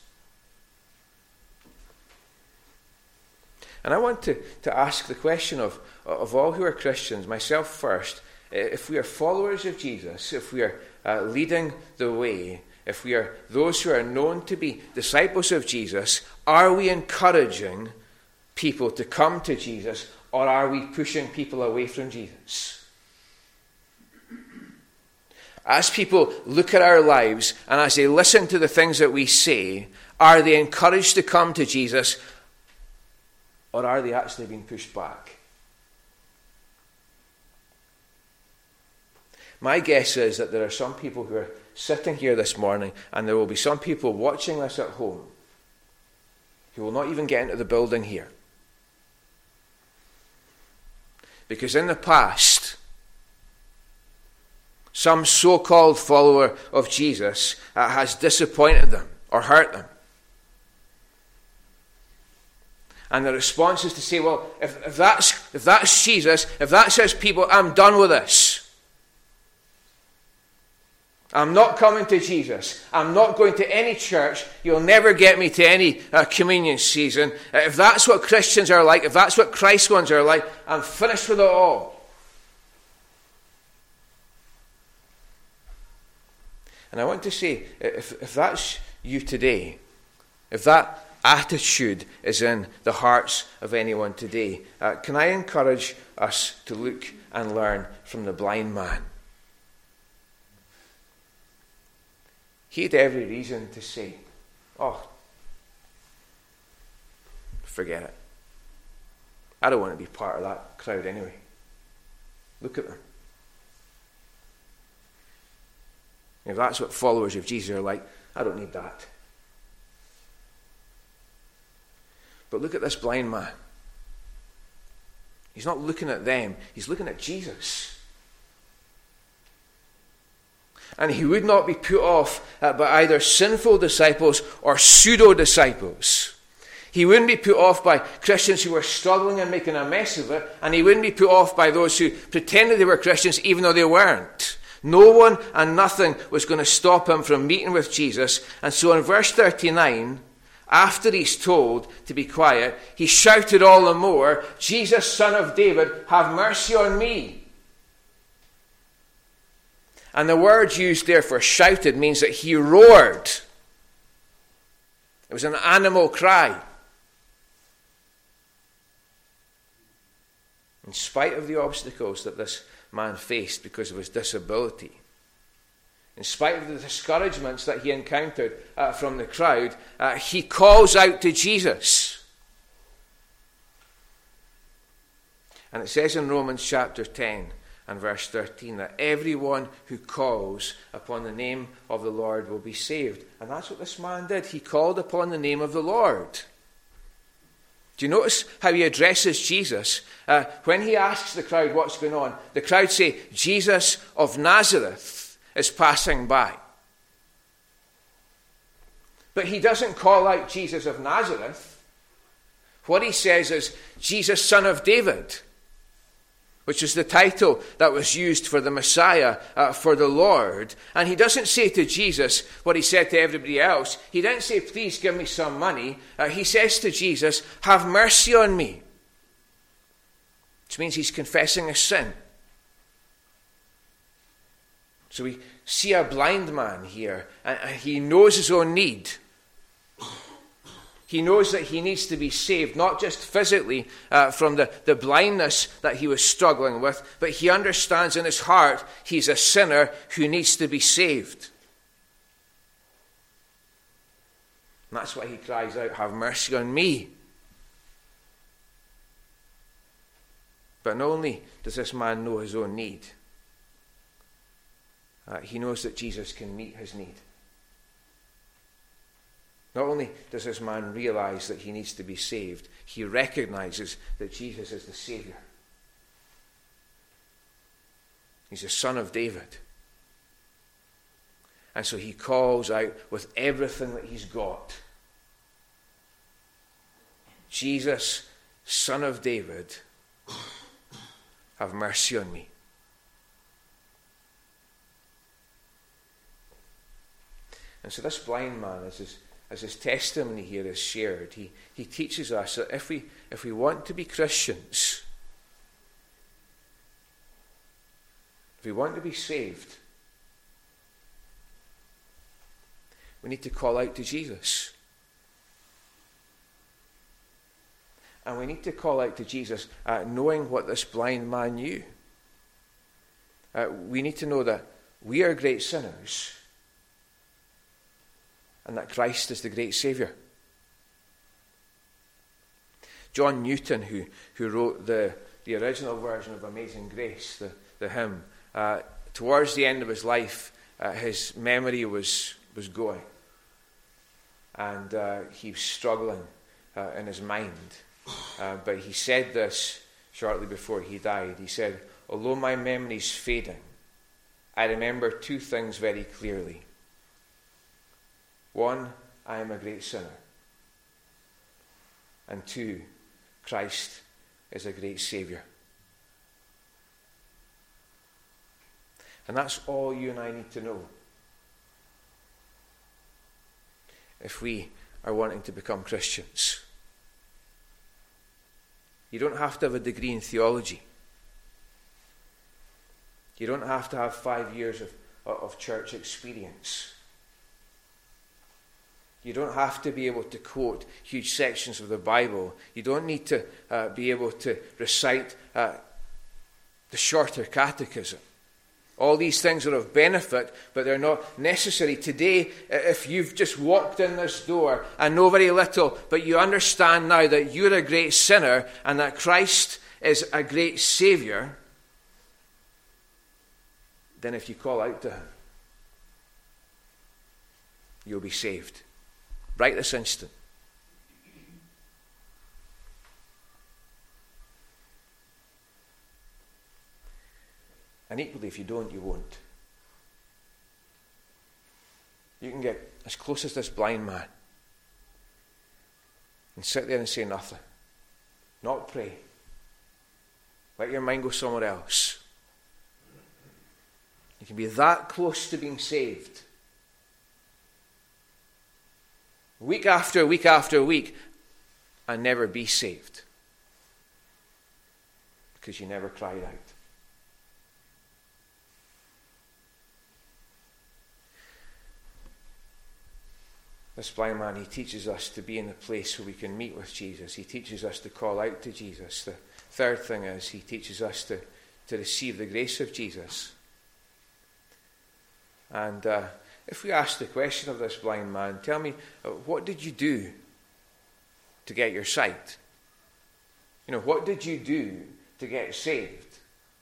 And I want to ask the question of all who are Christians, myself first, if we are followers of Jesus, if we are leading the way, if we are those who are known to be disciples of Jesus, are we encouraging people to come to Jesus, or are we pushing people away from Jesus? As people look at our lives and as they listen to the things that we say, are they encouraged to come to Jesus, or are they actually being pushed back? My guess is that there are some people who are sitting here this morning, and there will be some people watching this at home who will not even get into the building here. Because in the past, some so-called follower of Jesus has disappointed them or hurt them. And the response is to say, well, if that's Jesus, if that says people, I'm done with this. I'm not coming to Jesus. I'm not going to any church. You'll never get me to any communion season. If that's what Christians are like, if that's what Christ ones are like, I'm finished with it all. And I want to say, if that's you today, if that attitude is in the hearts of anyone today, can I encourage us to look and learn from the blind man? He had every reason to say, oh, forget it. I don't want to be part of that crowd anyway. Look at them. If that's what followers of Jesus are like, I don't need that. But look at this blind man. He's not looking at them. He's looking at Jesus. And he would not be put off by either sinful disciples or pseudo-disciples. He wouldn't be put off by Christians who were struggling and making a mess of it, and he wouldn't be put off by those who pretended they were Christians even though they weren't. No one and nothing was going to stop him from meeting with Jesus. And so in verse 39, after he's told to be quiet, he shouted all the more, "Jesus, Son of David, have mercy on me." And the word used there for shouted means that he roared. It was an animal cry. In spite of the obstacles that this man faced because of his disability, in spite of the discouragements that he encountered from the crowd, he calls out to Jesus. And it says in Romans chapter 10 and verse 13 that everyone who calls upon the name of the Lord will be saved. And that's what this man did. He called upon the name of the Lord. Do you notice how he addresses Jesus? When he asks the crowd what's going on, the crowd say, "Jesus of Nazareth is passing by." But he doesn't call out Jesus of Nazareth. What he says is, "Jesus, Son of David," which is the title that was used for the Messiah, for the Lord. And he doesn't say to Jesus what he said to everybody else. He didn't say, "Please give me some money." He says to Jesus, "Have mercy on me," which means he's confessing a sin. So we see a blind man here, and he knows his own need. He knows that he needs to be saved, not just physically from the blindness that he was struggling with, but he understands in his heart he's a sinner who needs to be saved. And that's why he cries out, "Have mercy on me." But not only does this man know his own need, he knows that Jesus can meet his need. Not only does this man realize that he needs to be saved, he recognizes that Jesus is the Savior. He's the Son of David. And so he calls out with everything that he's got, "Jesus, Son of David, have mercy on me." And so this blind man, as his testimony here is shared, he teaches us that if we want to be Christians, if we want to be saved, we need to call out to Jesus. And we need to call out to Jesus knowing what this blind man knew. We need to know that we are great sinners, and that Christ is the great Saviour. John Newton, who wrote the original version of Amazing Grace, the hymn, towards the end of his life, his memory was going. And he was struggling in his mind. But he said this shortly before he died. He said, "Although my memory's fading, I remember two things very clearly. One, I am a great sinner. And two, Christ is a great Saviour." And that's all you and I need to know if we are wanting to become Christians. You don't have to have a degree in theology. You don't have to have 5 years of church experience. You don't have to be able to quote huge sections of the Bible. You don't need to be able to recite the shorter catechism. All these things are of benefit, but they're not necessary. Today, if you've just walked in this door and know very little, but you understand now that you're a great sinner and that Christ is a great Saviour, then if you call out to him, you'll be saved. Right this instant. And equally, if you don't, you won't. You can get as close as this blind man. and sit there and say nothing. Not pray. Let your mind go somewhere else. You can be that close to being saved. Week after week after week, and never be saved. Because you never cried out. This blind man, he teaches us to be in a place where we can meet with Jesus. He teaches us to call out to Jesus. The third thing is he teaches us to receive the grace of Jesus. And if we ask the question of this blind man, tell me, what did you do to get your sight? What did you do to get saved?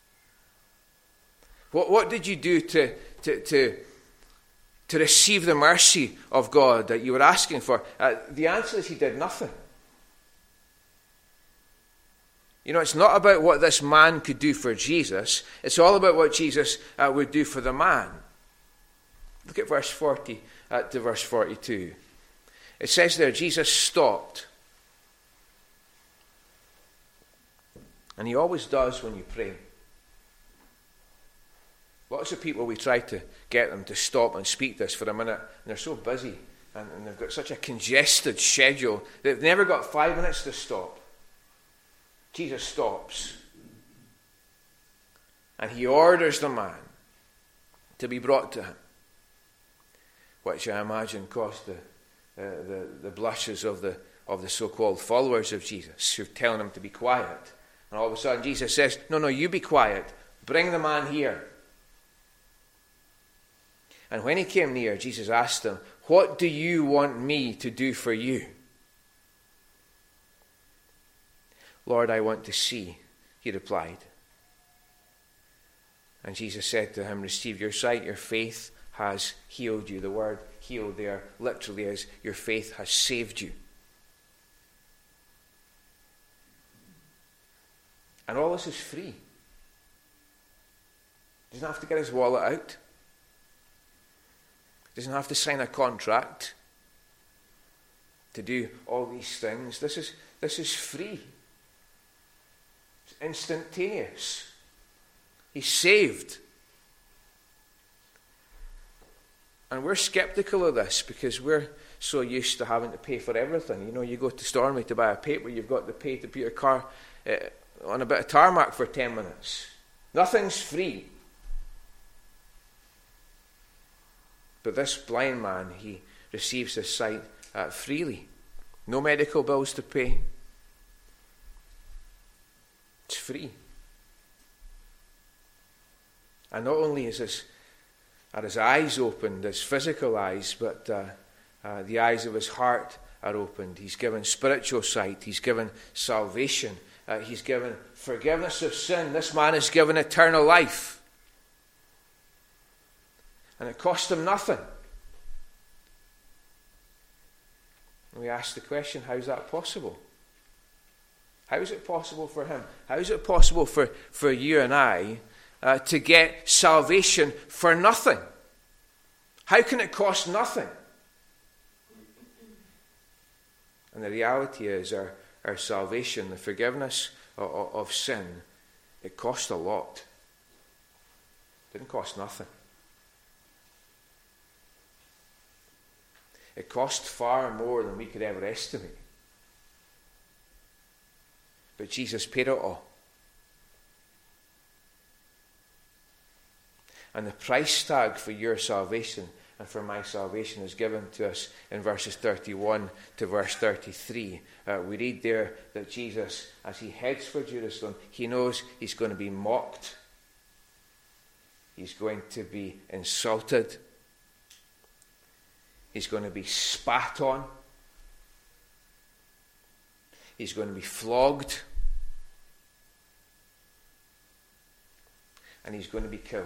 What did you do to receive the mercy of God that you were asking for? The answer is he did nothing. It's not about what this man could do for Jesus. It's all about what Jesus would do for the man. Look at verse 40 to verse 42. It says there, Jesus stopped. And he always does when you pray. Lots of people, we try to get them to stop and speak to us for a minute, and they're so busy, and they've got such a congested schedule, they've never got 5 minutes to stop. Jesus stops. And he orders the man to be brought to him, which I imagine cost the blushes of the so-called followers of Jesus, who are telling him to be quiet. And all of a sudden Jesus says, no, you be quiet. Bring the man here. And when he came near, Jesus asked him, what do you want me to do for you? Lord, I want to see, he replied. And Jesus said to him, receive your sight, your faith has healed you. The word healed there literally is, your faith has saved you. And all this is free. He doesn't have to get his wallet out. He doesn't have to sign a contract to do all these things. This is free. It's instantaneous. He's saved. And we're skeptical of this because we're so used to having to pay for everything. You go to Stormy to buy a paper, you've got to pay to put your car on a bit of tarmac for 10 minutes. Nothing's free. But this blind man, he receives his sight freely. No medical bills to pay. It's free. And not only are his eyes opened, his physical eyes, but the eyes of his heart are opened. He's given spiritual sight. He's given salvation. He's given forgiveness of sin. This man is given eternal life. And it cost him nothing. And we ask the question, how is that possible? How is it possible for him? How is it possible for you and I to get salvation for nothing? How can it cost nothing? And the reality is our salvation, the forgiveness of sin, it cost a lot. It didn't cost nothing. It cost far more than we could ever estimate. But Jesus paid it all. And the price tag for your salvation and for my salvation is given to us in verses 31 to verse 33. We read there that Jesus, as he heads for Jerusalem, he knows he's going to be mocked. He's going to be insulted. He's going to be spat on. He's going to be flogged. And he's going to be killed.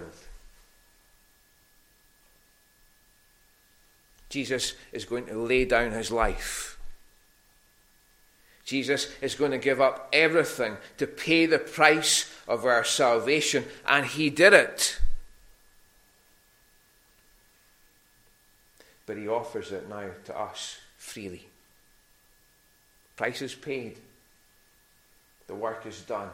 Jesus is going to lay down his life. Jesus is going to give up everything to pay the price of our salvation, and he did it. But he offers it now to us freely. Price is paid. The work is done.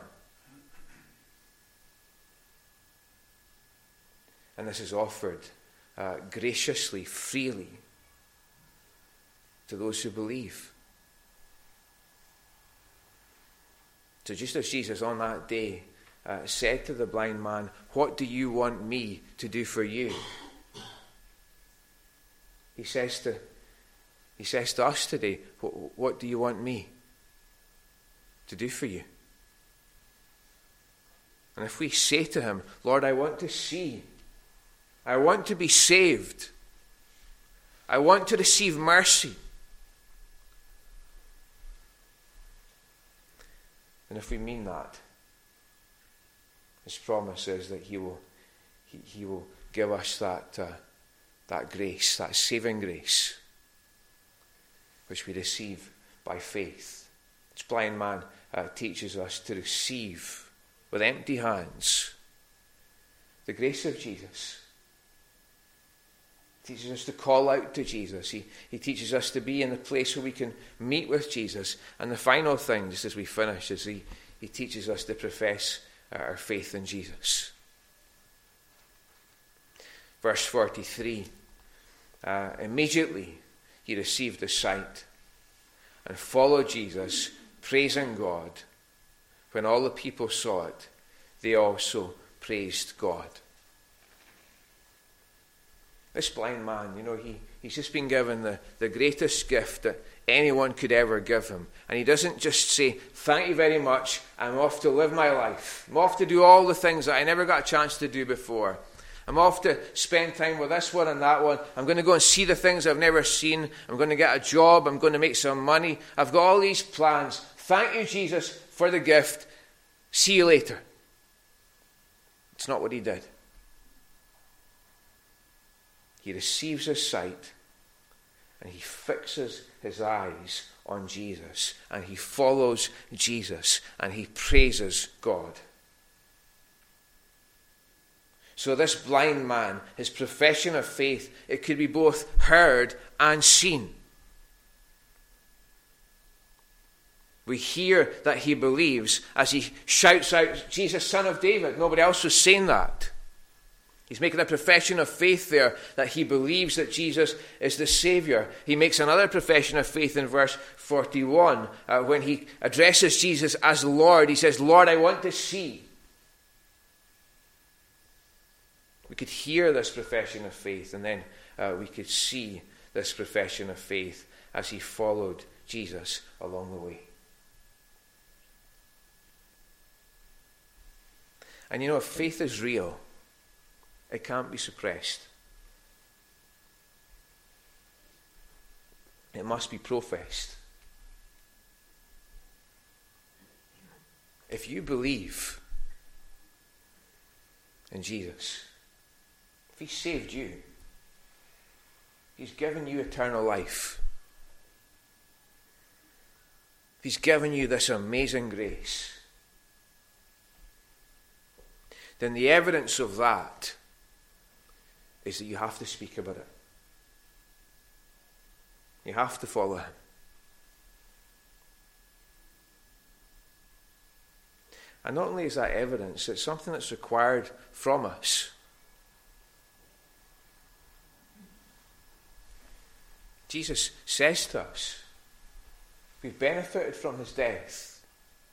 And this is offered graciously, freely to those who believe. So just as Jesus on that day said to the blind man, "What do you want me to do for you?" He says to us today, "What do you want me to do for you?" And if we say to him, "Lord, I want to see. I want to be saved. I want to receive mercy." And if we mean that, his promise is that he will give us that grace, that saving grace, which we receive by faith. This blind man teaches us to receive with empty hands the grace of Jesus. He teaches us to call out to Jesus. He teaches us to be in a place where we can meet with Jesus. And the final thing, just as we finish, is he teaches us to profess our faith in Jesus. Verse 43, immediately he received the sight and followed Jesus, praising God. When all the people saw it, they also praised God. This blind man, he's just been given the greatest gift that anyone could ever give him. And he doesn't just say, "Thank you very much, I'm off to live my life. I'm off to do all the things that I never got a chance to do before. I'm off to spend time with this one and that one. I'm going to go and see the things I've never seen. I'm going to get a job. I'm going to make some money. I've got all these plans. Thank you, Jesus, for the gift. See you later." It's not what he did. He receives his sight and he fixes his eyes on Jesus and he follows Jesus and he praises God. So this blind man, his profession of faith, it could be both heard and seen. We hear that he believes as he shouts out, "Jesus, Son of David." Nobody else was saying that. He's making a profession of faith there that he believes that Jesus is the Saviour. He makes another profession of faith in verse 41 when he addresses Jesus as Lord. He says, "Lord, I want to see." We could hear this profession of faith, and then we could see this profession of faith as he followed Jesus along the way. And if faith is real, it can't be suppressed. It must be professed. If you believe in Jesus, if he saved you, he's given you eternal life, he's given you this amazing grace, then the evidence of that is that you have to speak about it. You have to follow him. And not only is that evidence, it's something that's required from us. Jesus says to us, we've benefited from his death.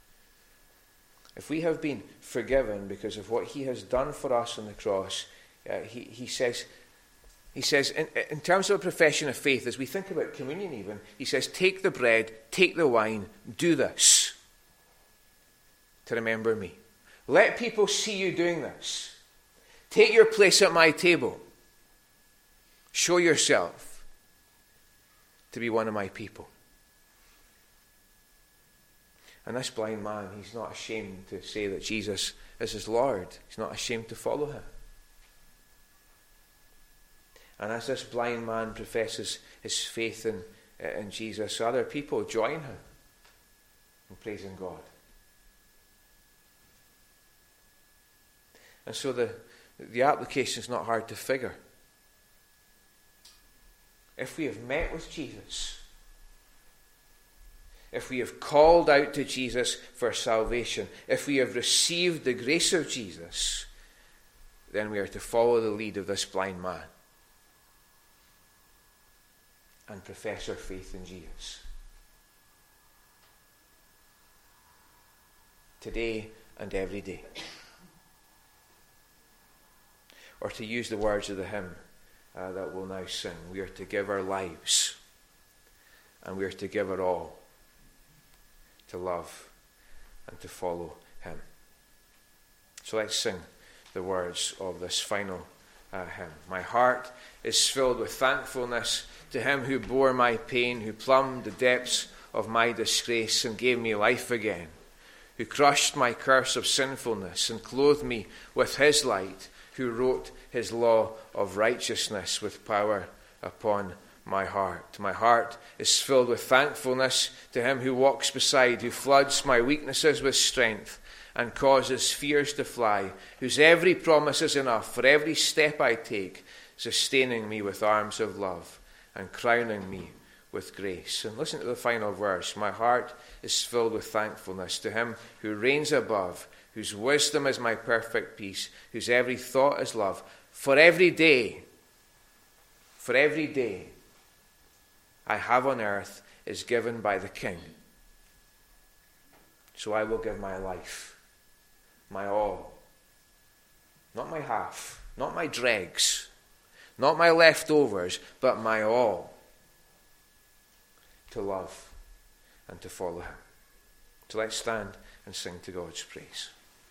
If we have been forgiven because of what he has done for us on the cross, he says, in terms of a profession of faith, as we think about communion even, he says, take the bread, take the wine, do this to remember me. Let people see you doing this. Take your place at my table. Show yourself to be one of my people. And this blind man, he's not ashamed to say that Jesus is his Lord. He's not ashamed to follow him. And as this blind man professes his faith in Jesus, other people join him in praising God. And so the application is not hard to figure. If we have met with Jesus, if we have called out to Jesus for salvation, if we have received the grace of Jesus, then we are to follow the lead of this blind man and profess our faith in Jesus. Today and every day. Or to use the words of the hymn that we'll now sing, we are to give our lives and we are to give our all to love and to follow him. So let's sing the words of this final hymn. My heart is filled with thankfulness to him who bore my pain, who plumbed the depths of my disgrace and gave me life again, who crushed my curse of sinfulness and clothed me with his light, who wrote his law of righteousness with power upon my heart. My heart is filled with thankfulness to him who walks beside, who floods my weaknesses with strength and causes fears to fly, whose every promise is enough for every step I take, sustaining me with arms of love and crowning me with grace. And listen to the final verse. My heart is filled with thankfulness to him who reigns above, whose wisdom is my perfect peace, whose every thought is love. For every day I have on earth is given by the King. So I will give my life, my all, not my half, not my dregs, not my leftovers, but my all, to love and to follow him. So let's stand and sing to God's praise.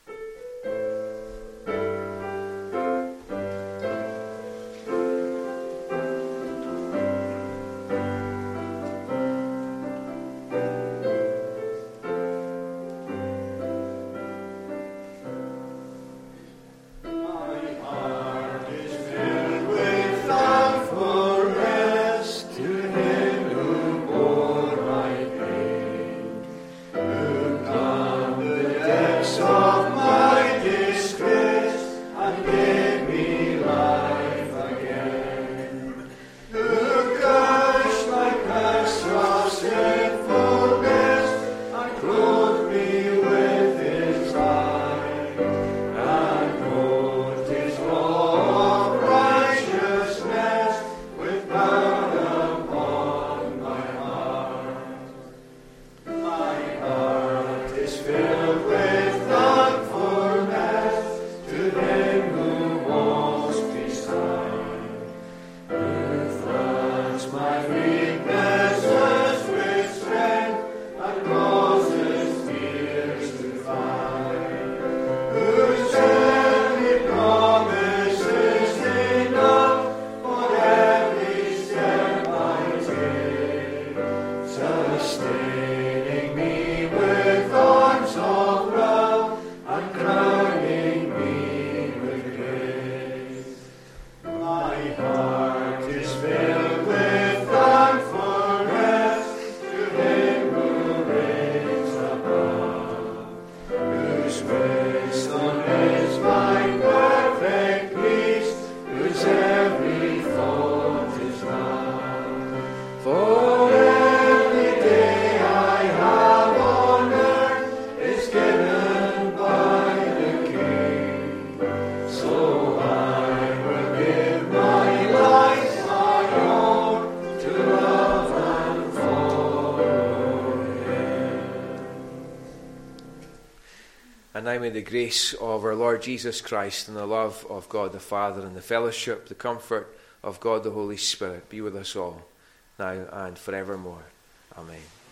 And now may the grace of our Lord Jesus Christ and the love of God the Father and the fellowship, the comfort of God the Holy Spirit be with us all, now and forevermore. Amen.